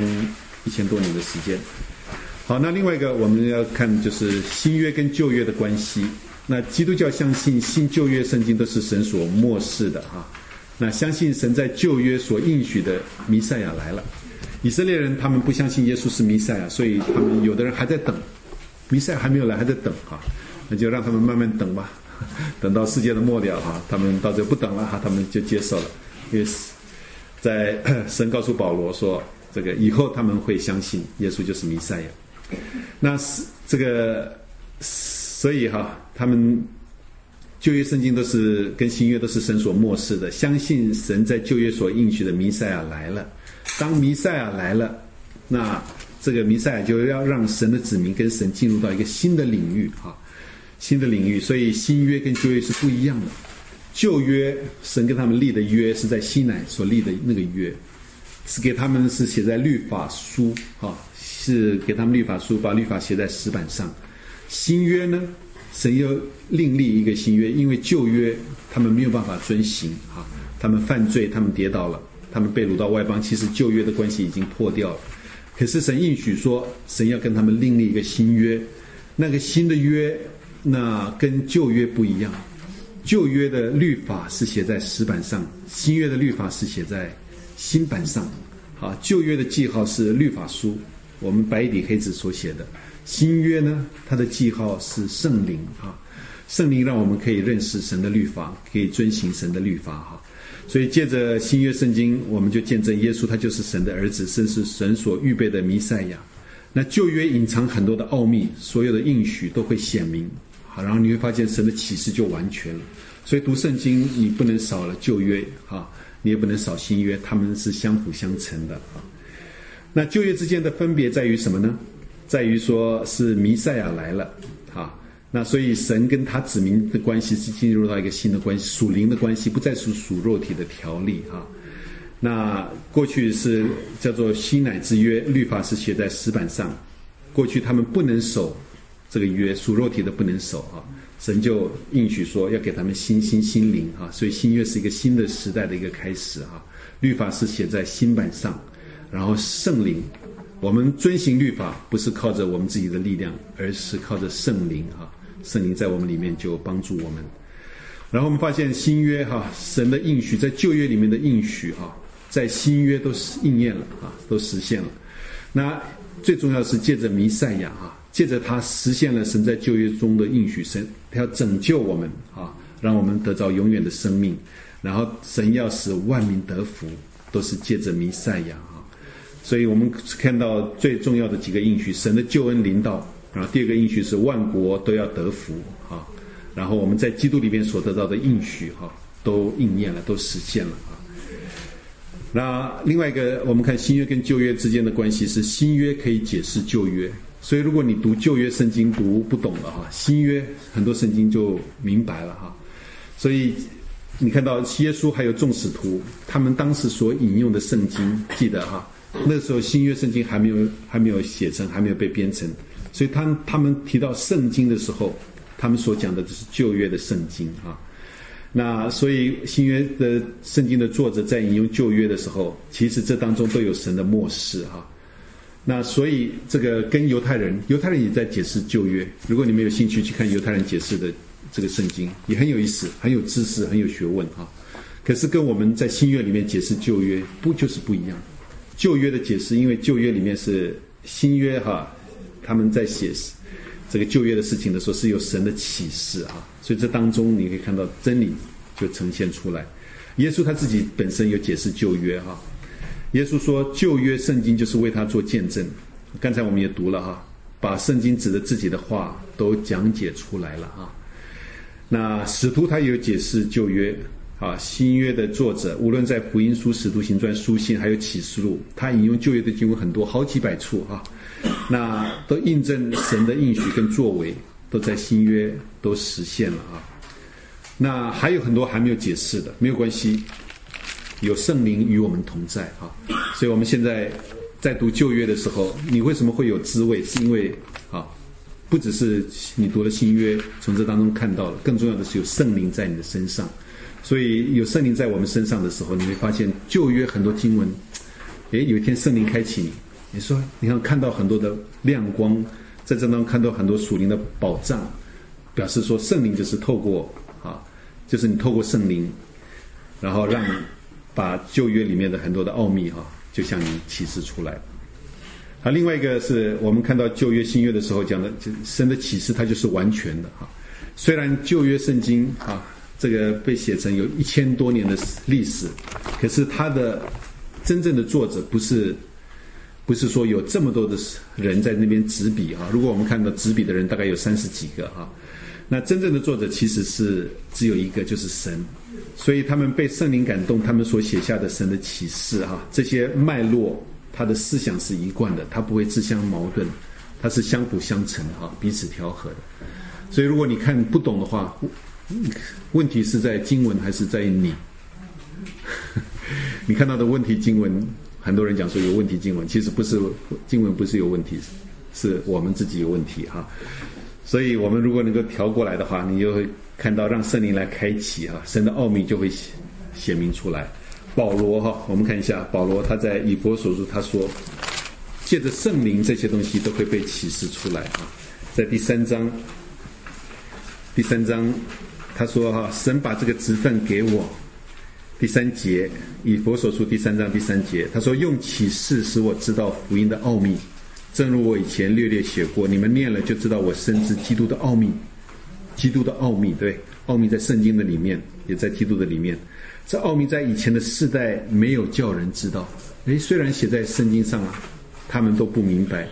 1000多年的时间。好，那另外一个我们要看就是新约跟旧约的关系。那基督教相信新旧约圣经都是神所默示的哈。那相信神在旧约所应许的弥赛亚来了。以色列人他们不相信耶稣是弥赛亚，所以他们有的人还在等，弥赛亚还没有来，还在等哈，那就让他们慢慢等吧，等到世界的末了哈，他们到这不等了哈，他们就接受了。因为在神告诉保罗说，这个以后他们会相信耶稣就是弥赛亚。那这个所以哈，他们旧约圣经都是跟新约都是神所默示的，相信神在旧约所应许的弥赛亚来了。当弥赛亚来了，那这个弥赛亚就要让神的子民跟神进入到一个新的领域啊，新的领域。所以新约跟旧约是不一样的。旧约神跟他们立的约是在西乃所立的那个约，是给他们是写在律法书啊，是给他们律法书，把律法写在石板上。新约呢，神又另立一个新约，因为旧约他们没有办法遵行啊，他们犯罪，他们跌倒了，他们被掳到外邦，其实旧约的关系已经破掉了。可是神应许说，神要跟他们另立一个新约，那个新的约，那跟旧约不一样。旧约的律法是写在石板上，新约的律法是写在新板上。好，旧约的记号是律法书，我们白底黑字所写的。新约呢，它的记号是圣灵啊，圣灵让我们可以认识神的律法，可以遵行神的律法哈。所以借着新约圣经，我们就见证耶稣他就是神的儿子，甚是神所预备的弥赛亚。 那旧约隐藏很多的奥秘，所有的应许都会显明，好，然后你会发现神的启示就完全了。所以读圣经你不能少了旧约啊，你也不能少新约，他们是相辅相成的啊。那旧约之间的分别在于什么呢？在于说是弥赛亚来了啊，那所以神跟他子民的关系是进入到一个新的关系，属灵的关系，不再是属肉体的条例啊。那过去是叫做西乃之约，律法是写在石板上，过去他们不能守这个约，属肉体的不能守啊，神就应许说要给他们新心新灵啊，所以新约是一个新的时代的一个开始啊。律法是写在新板上，然后圣灵，我们遵行律法不是靠着我们自己的力量，而是靠着圣灵啊，圣灵在我们里面就帮助我们。然后我们发现新约哈，神的应许在旧约里面的应许哈，在新约都应验了啊，都实现了。那最重要的是借着弥赛亚啊，借着他实现了神在旧约中的应许，神他要拯救我们啊，让我们得着永远的生命。然后神要使万民得福，都是借着弥赛亚啊。所以我们看到最重要的几个应许，神的救恩临到，然后第二个应许是万国都要得福啊。然后我们在基督里面所得到的应许哈，都应验了，都实现了啊。那另外一个，我们看新约跟旧约之间的关系是，新约可以解释旧约，所以如果你读旧约圣经读不懂了哈，新约很多圣经就明白了哈。所以你看到耶稣还有众使徒，他们当时所引用的圣经，记得哈，那时候新约圣经还没有写成，还没有被编成，所以他们提到圣经的时候，他们所讲的就是旧约的圣经啊。那所以新约的圣经的作者在引用旧约的时候，其实这当中都有神的默示哈。那所以这个跟犹太人也在解释旧约，如果你们有兴趣去看犹太人解释的这个圣经，也很有意思，很有知识，很有学问哈。可是跟我们在新约里面解释旧约就是不一样。旧约的解释，因为旧约里面是新约哈，他们在写这个旧约的事情的时候是有神的启示啊，所以这当中你可以看到真理就呈现出来。耶稣他自己本身有解释旧约哈，耶稣说旧约圣经就是为他做见证，刚才我们也读了哈，把圣经指着自己的话都讲解出来了哈。那使徒他也有解释旧约啊，新约的作者无论在福音书、使徒行传、书信还有启示录，他引用旧约的经文很多，好几百处啊，那都印证神的应许跟作为都在新约都实现了啊。那还有很多还没有解释的，没有关系，有圣灵与我们同在啊。所以我们现在在读旧约的时候，你为什么会有滋味？是因为啊，不只是你读了新约从这当中看到了，更重要的是有圣灵在你的身上。所以有圣灵在我们身上的时候，你会发现旧约很多经文，有一天圣灵开启你说你看到很多的亮光，在这当中看到很多属灵的宝藏，表示说圣灵就是透过就是你透过圣灵，然后让把旧约里面的很多的奥秘就向你启示出来。另外一个是我们看到旧约新约的时候讲的神的启示，它就是完全的虽然旧约圣经这个被写成有1000多年的历史，可是它的真正的作者不是说有这么多的人在那边执笔如果我们看到执笔的人大概有30几个那真正的作者其实是只有一个，就是神。所以他们被圣灵感动，他们所写下的神的启示这些脉络，他的思想是一贯的，他不会自相矛盾，他是相辅相成彼此调和的。所以如果你看不懂的话，问题是在经文还是在你？你看到的问题经文，很多人讲说有问题经文，其实不是，经文不是有问题，是我们自己有问题所以我们如果能够调过来的话，你就会看到让圣灵来开启神的奥秘就会显明出来。保罗我们看一下保罗他在以弗所书他说，借着圣灵这些东西都会被启示出来在第三章他说神把这个职分给我。第3节，以弗所书第3章第3节，他说用启示使我知道福音的奥秘，正如我以前略略写过，你们念了就知道我深知基督的奥秘。基督的奥秘，对，奥秘在圣经的里面，也在基督的里面。这奥秘在以前的世代没有叫人知道，虽然写在圣经上他们都不明白，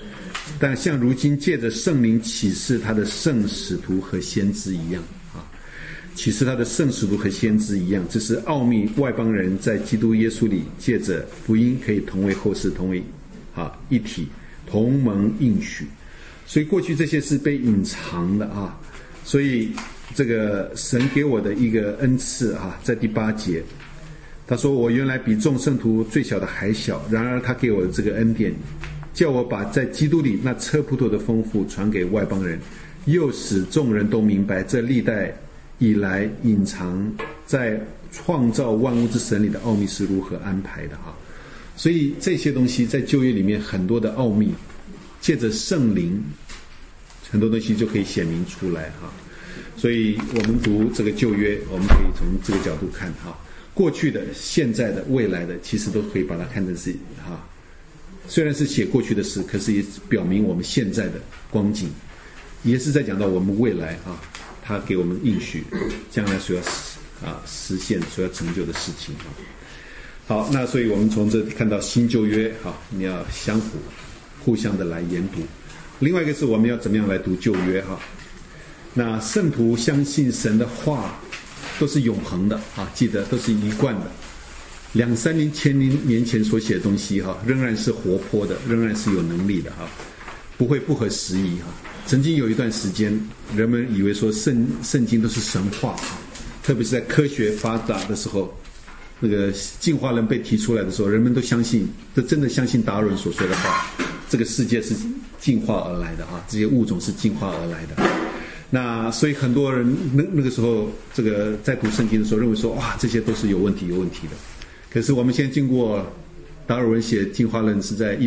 但像如今借着圣灵启示他的圣使徒和先知一样啊，启示他的圣使徒和先知一样，这是奥秘，外邦人在基督耶稣里借着福音可以同为后世，同为一体，同蒙应许。所以过去这些是被隐藏的啊，所以这个神给我的一个恩赐啊，在第8节他说，我原来比众圣徒最小的还小，然而他给我的这个恩典，叫我把在基督里那车葡萄的丰富传给外邦人，又使众人都明白这历代以来隐藏在创造万物之神里的奥秘是如何安排的啊。所以这些东西在旧约里面很多的奥秘，借着圣灵很多东西就可以显明出来啊。所以我们读这个旧约，我们可以从这个角度看啊，过去的、现在的、未来的，其实都可以把它看成是虽然是写过去的事，可是也表明我们现在的光景，也是在讲到我们未来他给我们应许将来所要实现、所要成就的事情啊。好，那所以我们从这看到新旧约你要相互相的来研读。另外一个是我们要怎么样来读旧约那圣徒相信神的话都是永恒的记得都是一贯的，2、3千年前所写的东西仍然是活泼的，仍然是有能力的不会不合时宜曾经有一段时间，人们以为说圣经都是神话特别是在科学发达的时候，那个进化论被提出来的时候，人们都相信，都真的相信达尔文所说的话，这个世界是进化而来的这些物种是进化而来的。那所以很多人那个时候这个在读圣经的时候认为说，哇，这些都是有问题的。可是我们现在经过达尔文写进化论是在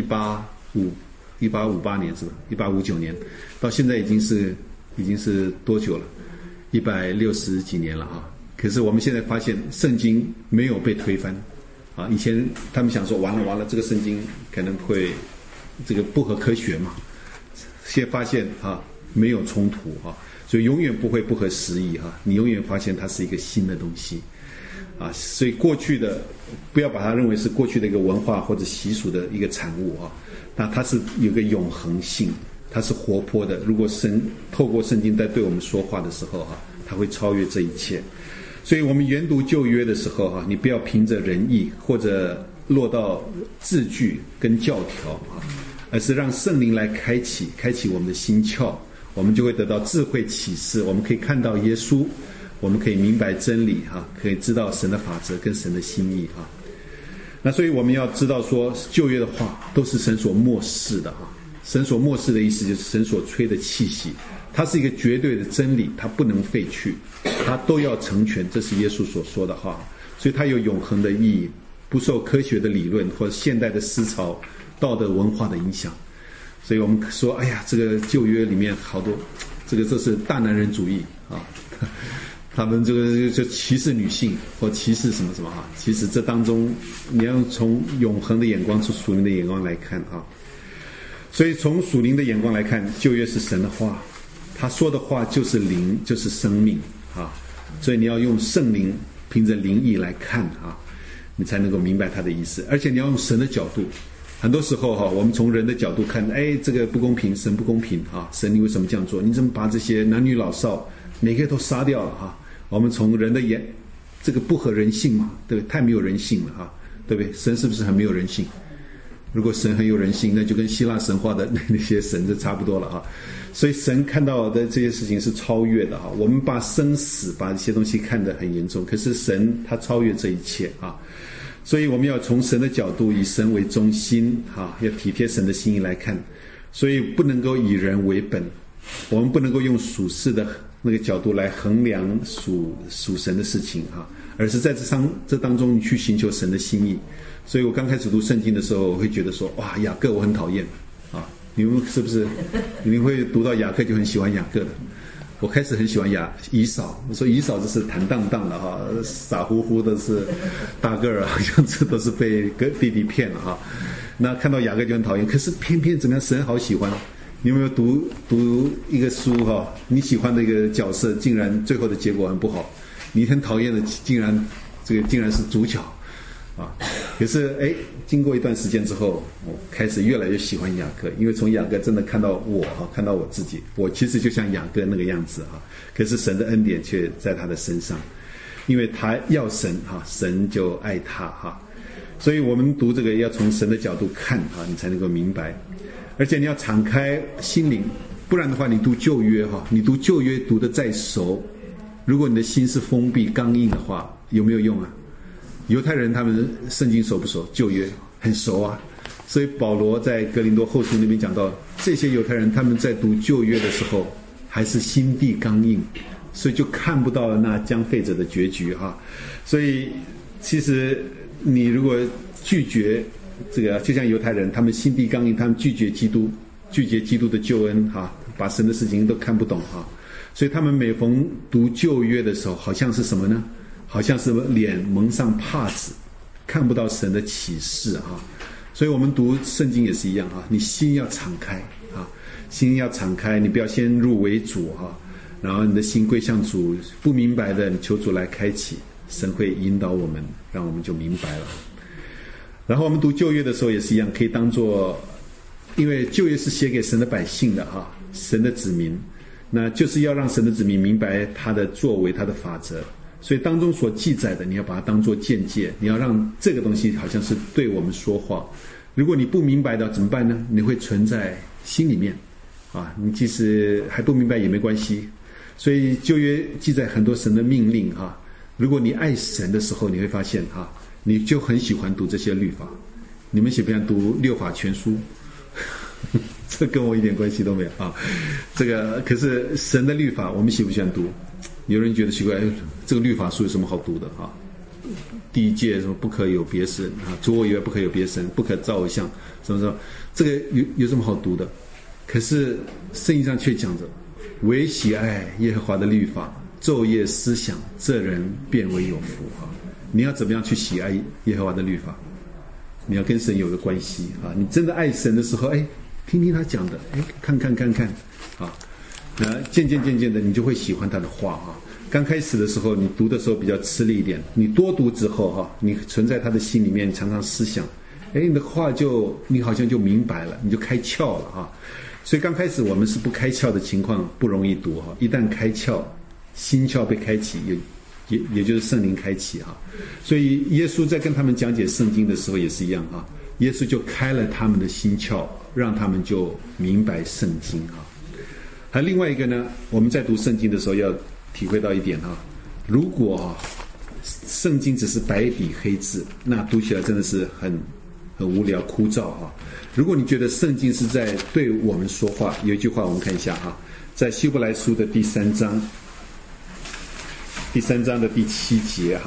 1858年是吧？1859年，到现在已经是多久了？160几年了可是我们现在发现圣经没有被推翻以前他们想说完了，这个圣经可能会这个不合科学嘛，现在发现没有冲突所以永远不会不合时宜你永远发现它是一个新的东西所以过去的不要把它认为是过去的一个文化或者习俗的一个产物那它是有个永恒性，它是活泼的。如果神透过圣经在对我们说话的时候它会超越这一切。所以我们研读旧约的时候你不要凭着仁义或者落到字句跟教条而是让圣灵来开启我们的心窍，我们就会得到智慧启示，我们可以看到耶稣，我们可以明白真理可以知道神的法则跟神的心意那所以我们要知道说，旧约的话都是神所默示的神所默示的意思就是神所吹的气息，它是一个绝对的真理，它不能废去，它都要成全，这是耶稣所说的话，所以它有永恒的意义，不受科学的理论或者现代的思潮、道德文化的影响。所以我们说，哎呀，这个旧约里面好多，这是大男人主义他们这个就歧视女性或歧视什么其实这当中你要从永恒的眼光，从属灵的眼光来看所以从属灵的眼光来看，旧约是神的话，他说的话就是灵，就是生命所以你要用圣灵，凭着灵意来看你才能够明白他的意思。而且你要用神的角度，很多时候我们从人的角度看，这个不公平，神不公平神你为什么这样做？你怎么把这些男女老少每个都杀掉了我们从人的眼，这个不合人性嘛，对不对？太没有人性了对不对？神是不是很没有人性？如果神很有人性，那就跟希腊神话的那些神就差不多了所以神看到的这些事情是超越的我们把生死把一些东西看得很严重，可是神他超越这一切所以我们要从神的角度，以神为中心要体贴神的心意来看。所以不能够以人为本，我们不能够用属世的那个角度来衡量属神的事情而是在这当中你去寻求神的心意。所以我刚开始读圣经的时候，我会觉得说，哇，雅各我很讨厌你们是不是你们会读到雅各就很喜欢雅各的？我开始很喜欢以扫，我说以扫这是坦荡荡的傻乎乎的，是大个儿好像这都是被弟弟骗了那看到雅各就很讨厌，可是偏偏怎么样，神好喜欢。你有没有读一个书你喜欢的一个角色竟然最后的结果很不好，你很讨厌的竟然是主角可是经过一段时间之后，我开始越来越喜欢雅各，因为从雅各真的看到我看到我自己，我其实就像雅各那个样子可是神的恩典却在他的身上，因为他要神神就爱他所以我们读这个要从神的角度看你才能够明白，而且你要敞开心灵，不然的话你读旧约你读旧约读得再熟，如果你的心是封闭刚硬的话，有没有用啊？犹太人他们圣经熟不熟？旧约很熟啊，所以保罗在哥林多后书那边讲到，这些犹太人他们在读旧约的时候还是心地刚硬，所以就看不到那将废者的结局所以其实你如果拒绝这个，就像犹太人他们心地刚硬，他们拒绝基督，拒绝基督的救恩把神的事情都看不懂所以他们每逢读旧约的时候，好像是什么呢？好像是脸蒙上帕子，看不到神的启示所以我们读圣经也是一样你心要敞开心要敞开，你不要先入为主然后你的心归向主，不明白的你求主来开启，神会引导我们，让我们就明白了。然后我们读旧约的时候也是一样，可以当作，因为旧约是写给神的百姓的神的子民，那就是要让神的子民明白他的作为，他的法则，所以当中所记载的你要把它当作见解，你要让这个东西好像是对我们说话。如果你不明白的怎么办呢？你会存在心里面你即使还不明白也没关系。所以旧约记载很多神的命令如果你爱神的时候，你会发现你就很喜欢读这些律法。你们喜不喜欢读六法全书？这跟我一点关系都没有这个可是神的律法我们喜不喜欢读？有人觉得奇怪，这个律法书有什么好读的第一诫什么不可有别神除我以外不可有别神，不可造偶像，什么什么，这个有什么好读的？可是圣经上却讲着，唯喜爱耶和华的律法，昼夜思想，这人便为有福你要怎么样去喜爱耶和华的律法？你要跟神有个关系你真的爱神的时候，听听他讲的，看看那渐渐的你就会喜欢他的话刚开始的时候你读的时候比较吃力一点，你多读之后你存在他的心里面，常常思想，你的话你好像就明白了，你就开窍了所以刚开始我们是不开窍的情况不容易读一旦开窍，心窍被开启，也就是圣灵开启所以耶稣在跟他们讲解圣经的时候也是一样耶稣就开了他们的心窍，让他们就明白圣经还另外一个呢，我们在读圣经的时候要体会到一点如果圣经只是白笔黑字，那读起来真的是很无聊枯燥如果你觉得圣经是在对我们说话，有一句话我们看一下在希伯来书的第3章的第7节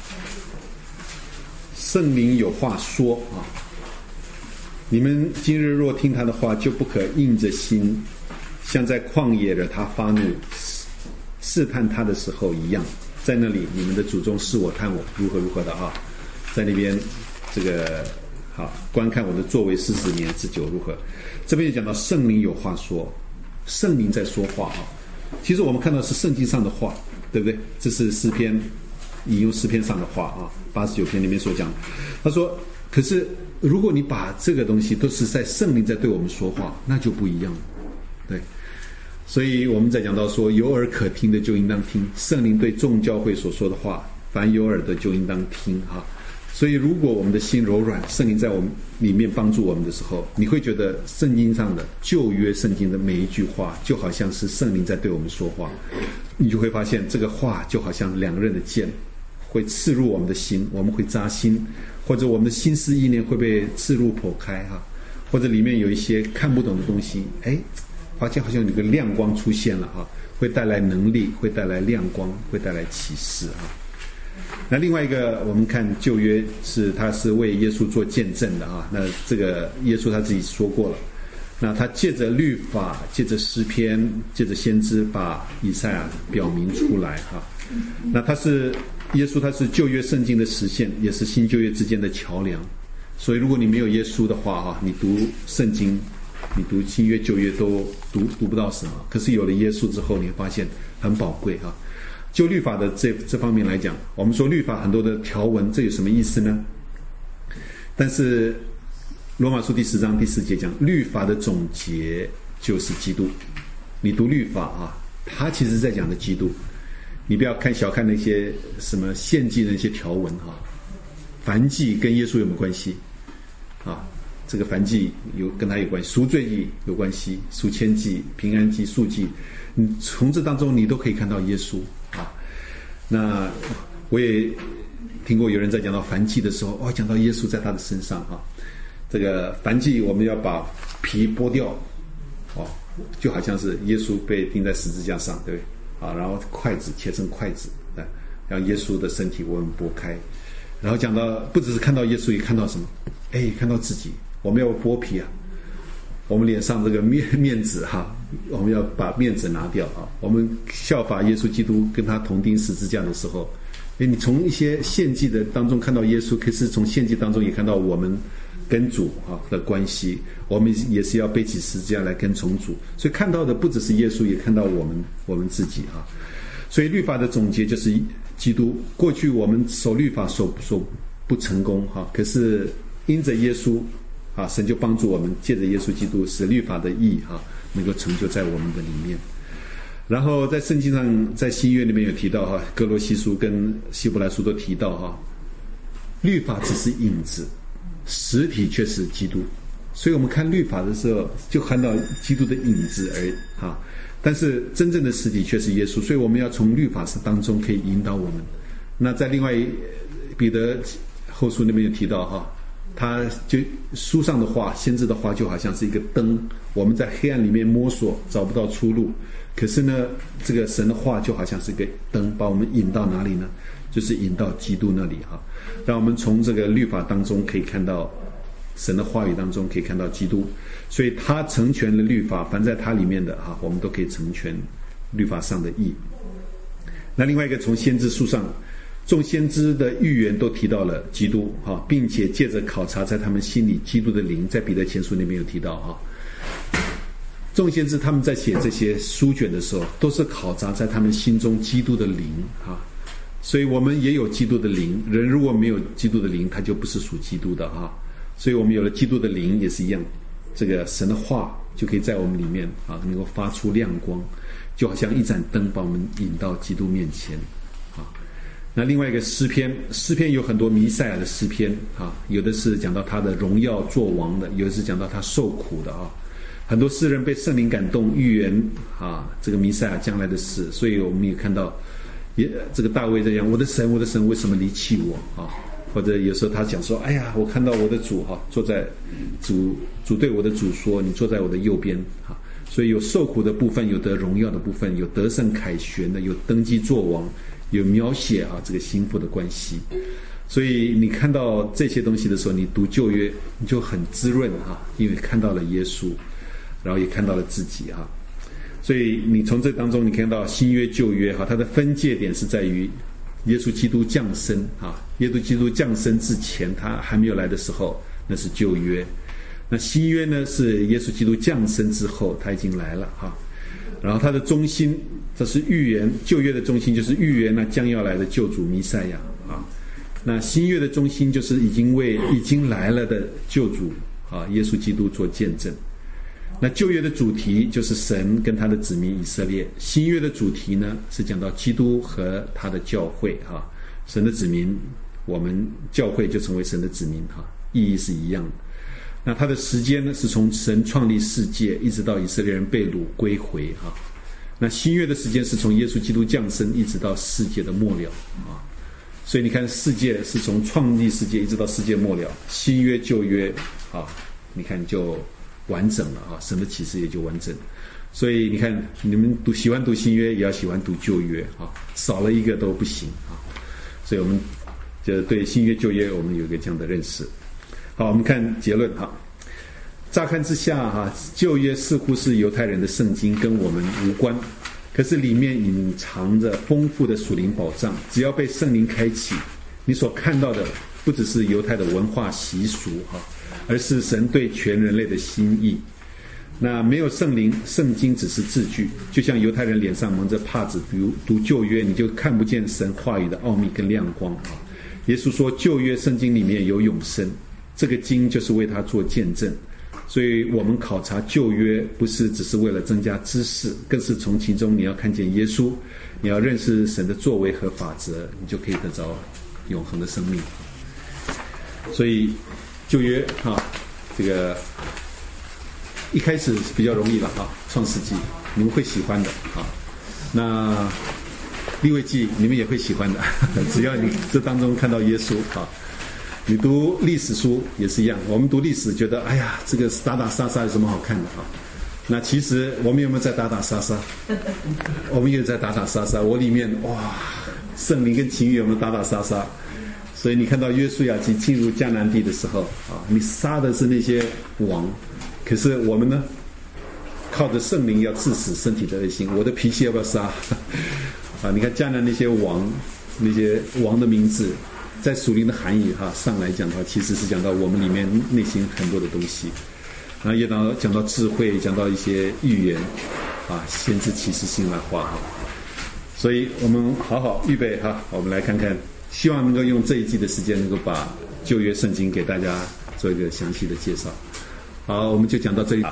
圣灵有话说你们今日若听他的话，就不可硬着心，像在旷野惹他发怒试探他的时候一样，在那里你们的祖宗试我探我如何的在那边这个观看我的作为40年之久如何。这边也讲到圣灵有话说，圣灵在说话其实我们看到是圣经上的话，对不对？这是诗篇，引用诗篇上的话89篇里面所讲，他说可是如果你把这个东西都是在圣灵在对我们说话，那就不一样了，对。所以我们在讲到说，有耳可听的就应当听，圣灵对众教会所说的话，凡有耳的就应当听所以如果我们的心柔软，圣灵在我们里面帮助我们的时候，你会觉得圣经上的旧约圣经的每一句话就好像是圣灵在对我们说话，你就会发现这个话就好像两刃的剑，会刺入我们的心，我们会扎心，或者我们的心思意念会被刺入剖开或者里面有一些看不懂的东西，发现好像有个亮光出现了会带来能力，会带来亮光，会带来启示那另外一个我们看旧约他是为耶稣做见证的那这个耶稣他自己说过了，那他借着律法，借着诗篇，借着先知把以赛亚表明出来那耶稣他是旧约圣经的实现，也是新旧约之间的桥梁。所以如果你没有耶稣的话你读圣经，你读新约旧约都读不到什么，可是有了耶稣之后，你会发现很宝贵就律法的这方面来讲，我们说律法很多的条文，这有什么意思呢？ 但是罗马书第10章第4节讲，律法的总结就是基督。你读律法啊，它其实在讲的基督。你不要小看那些什么献祭的那些条文啊，燔祭跟耶稣有没有关系啊？这个燔祭跟他有关系，赎罪祭有关系，赎愆祭、平安祭、赎祭，你从这当中你都可以看到耶稣啊。那我也听过有人在讲到燔祭的时候，讲到耶稣在他的身上啊。这个燔祭我们要把皮剥掉，就好像是耶稣被钉在十字架上，对不对？然后筷子切成筷子，让耶稣的身体我们剥开。然后讲到不只是看到耶稣，也看到什么？看到自己。我们要剥皮啊，我们脸上这个面子哈，我们要把面子拿掉啊。我们效法耶稣基督，跟他同钉十字架的时候，你从一些献祭的当中看到耶稣，可是从献祭当中也看到我们跟主的关系，我们也是要背起十字架来跟从主。所以看到的不只是耶稣，也看到我们自己啊。所以律法的总结就是基督。过去我们守律法守不成功哈，可是因着耶稣神就帮助我们，借着耶稣基督使律法的义能够成就在我们的里面。然后在圣经上，在新约里面有提到哥罗西书跟希伯来书都提到律法只是影子，实体却是基督。所以我们看律法的时候就看到基督的影子而已但是真正的实体却是耶稣。所以我们要从律法当中可以引导我们。那在另外彼得后书那边有提到他就书上的话，先知的话就好像是一个灯，我们在黑暗里面摸索找不到出路，可是呢这个神的话就好像是个灯，把我们引到哪里呢？就是引到基督那里让我们从这个律法当中可以看到神的话语当中可以看到基督。所以他成全了律法，凡在他里面的我们都可以成全律法上的义。那另外一个，从先知书上众先知的预言都提到了基督并且借着考察在他们心里基督的灵，在彼得前书那边有提到众先知他们在写这些书卷的时候，都是考察在他们心中基督的灵所以我们也有基督的灵，人如果没有基督的灵，他就不是属基督的所以我们有了基督的灵也是一样，这个神的话就可以在我们里面能够发出亮光，就好像一盏灯把我们引到基督面前那另外一个诗篇有很多弥赛亚的诗篇有的是讲到他的荣耀作王的，有的是讲到他受苦的很多诗人被圣灵感动，预言这个弥赛亚将来的事。所以我们也看到这个大卫这样，我的神为什么离弃我或者有时候他讲说，哎呀，我看到我的主坐在主对我的主说，你坐在我的右边所以有受苦的部分，有得荣耀的部分，有得胜凯旋的，有登基作王，有描写这个心腹的关系。所以你看到这些东西的时候，你读旧约你就很滋润因为看到了耶稣，然后也看到了自己所以你从这当中你看到新约旧约它的分界点是在于耶稣基督降生耶稣基督降生之前，他还没有来的时候，那是旧约。那新约呢，是耶稣基督降生之后，他已经来了然后他的中心，这是预言，旧约的中心就是预言那将要来的救主弥赛亚那新约的中心就是已经来了的救主耶稣基督做见证。那旧约的主题就是神跟他的子民以色列，新约的主题呢是讲到基督和他的教会神的子民，我们教会就成为神的子民意义是一样的。那他的时间呢是从神创立世界一直到以色列人被掳归回那新约的时间是从耶稣基督降生一直到世界的末了所以你看世界是从创立世界一直到世界末了，新约旧约你看就完整了神的启示也就完整。所以你看你们喜欢读新约也要喜欢读旧约少了一个都不行所以我们就对新约旧约我们有一个这样的认识。好，我们看结论乍看之下旧约似乎是犹太人的圣经，跟我们无关，可是里面隐藏着丰富的属灵宝藏。只要被圣灵开启，你所看到的不只是犹太的文化习俗而是神对全人类的心意。那没有圣灵，圣经只是字句，就像犹太人脸上蒙着帕子读旧约，你就看不见神话语的奥秘跟亮光耶稣说旧约圣经里面有永生， 这个经就是为他做见证。所以我们考察旧约不是只是为了增加知识，更是从其中你要看见耶稣，你要认识神的作为和法则，你就可以得着永恒的生命。所以旧约这个一开始比较容易了创世纪你们会喜欢的那利未记你们也会喜欢的只要你这当中看到耶稣你读历史书也是一样，我们读历史觉得哎呀这个打打杀杀有什么好看的那其实我们有没有在打打杀杀？我们也在打打杀杀。我里面哇，圣灵跟情欲有没有打打杀杀？所以你看到约书亚记进入迦南地的时候你杀的是那些王，可是我们呢，靠着圣灵要治死身体的恶行，我的脾气要不要杀？你看迦南那些王，那些王的名字。在属灵的含义上来讲的话，其实是讲到我们里面内心很多的东西，然后也讲到智慧，讲到一些预言先知启示性来话所以我们好好预备我们来看看，希望能够用这一季的时间能够把旧约圣经给大家做一个详细的介绍。好，我们就讲到这里。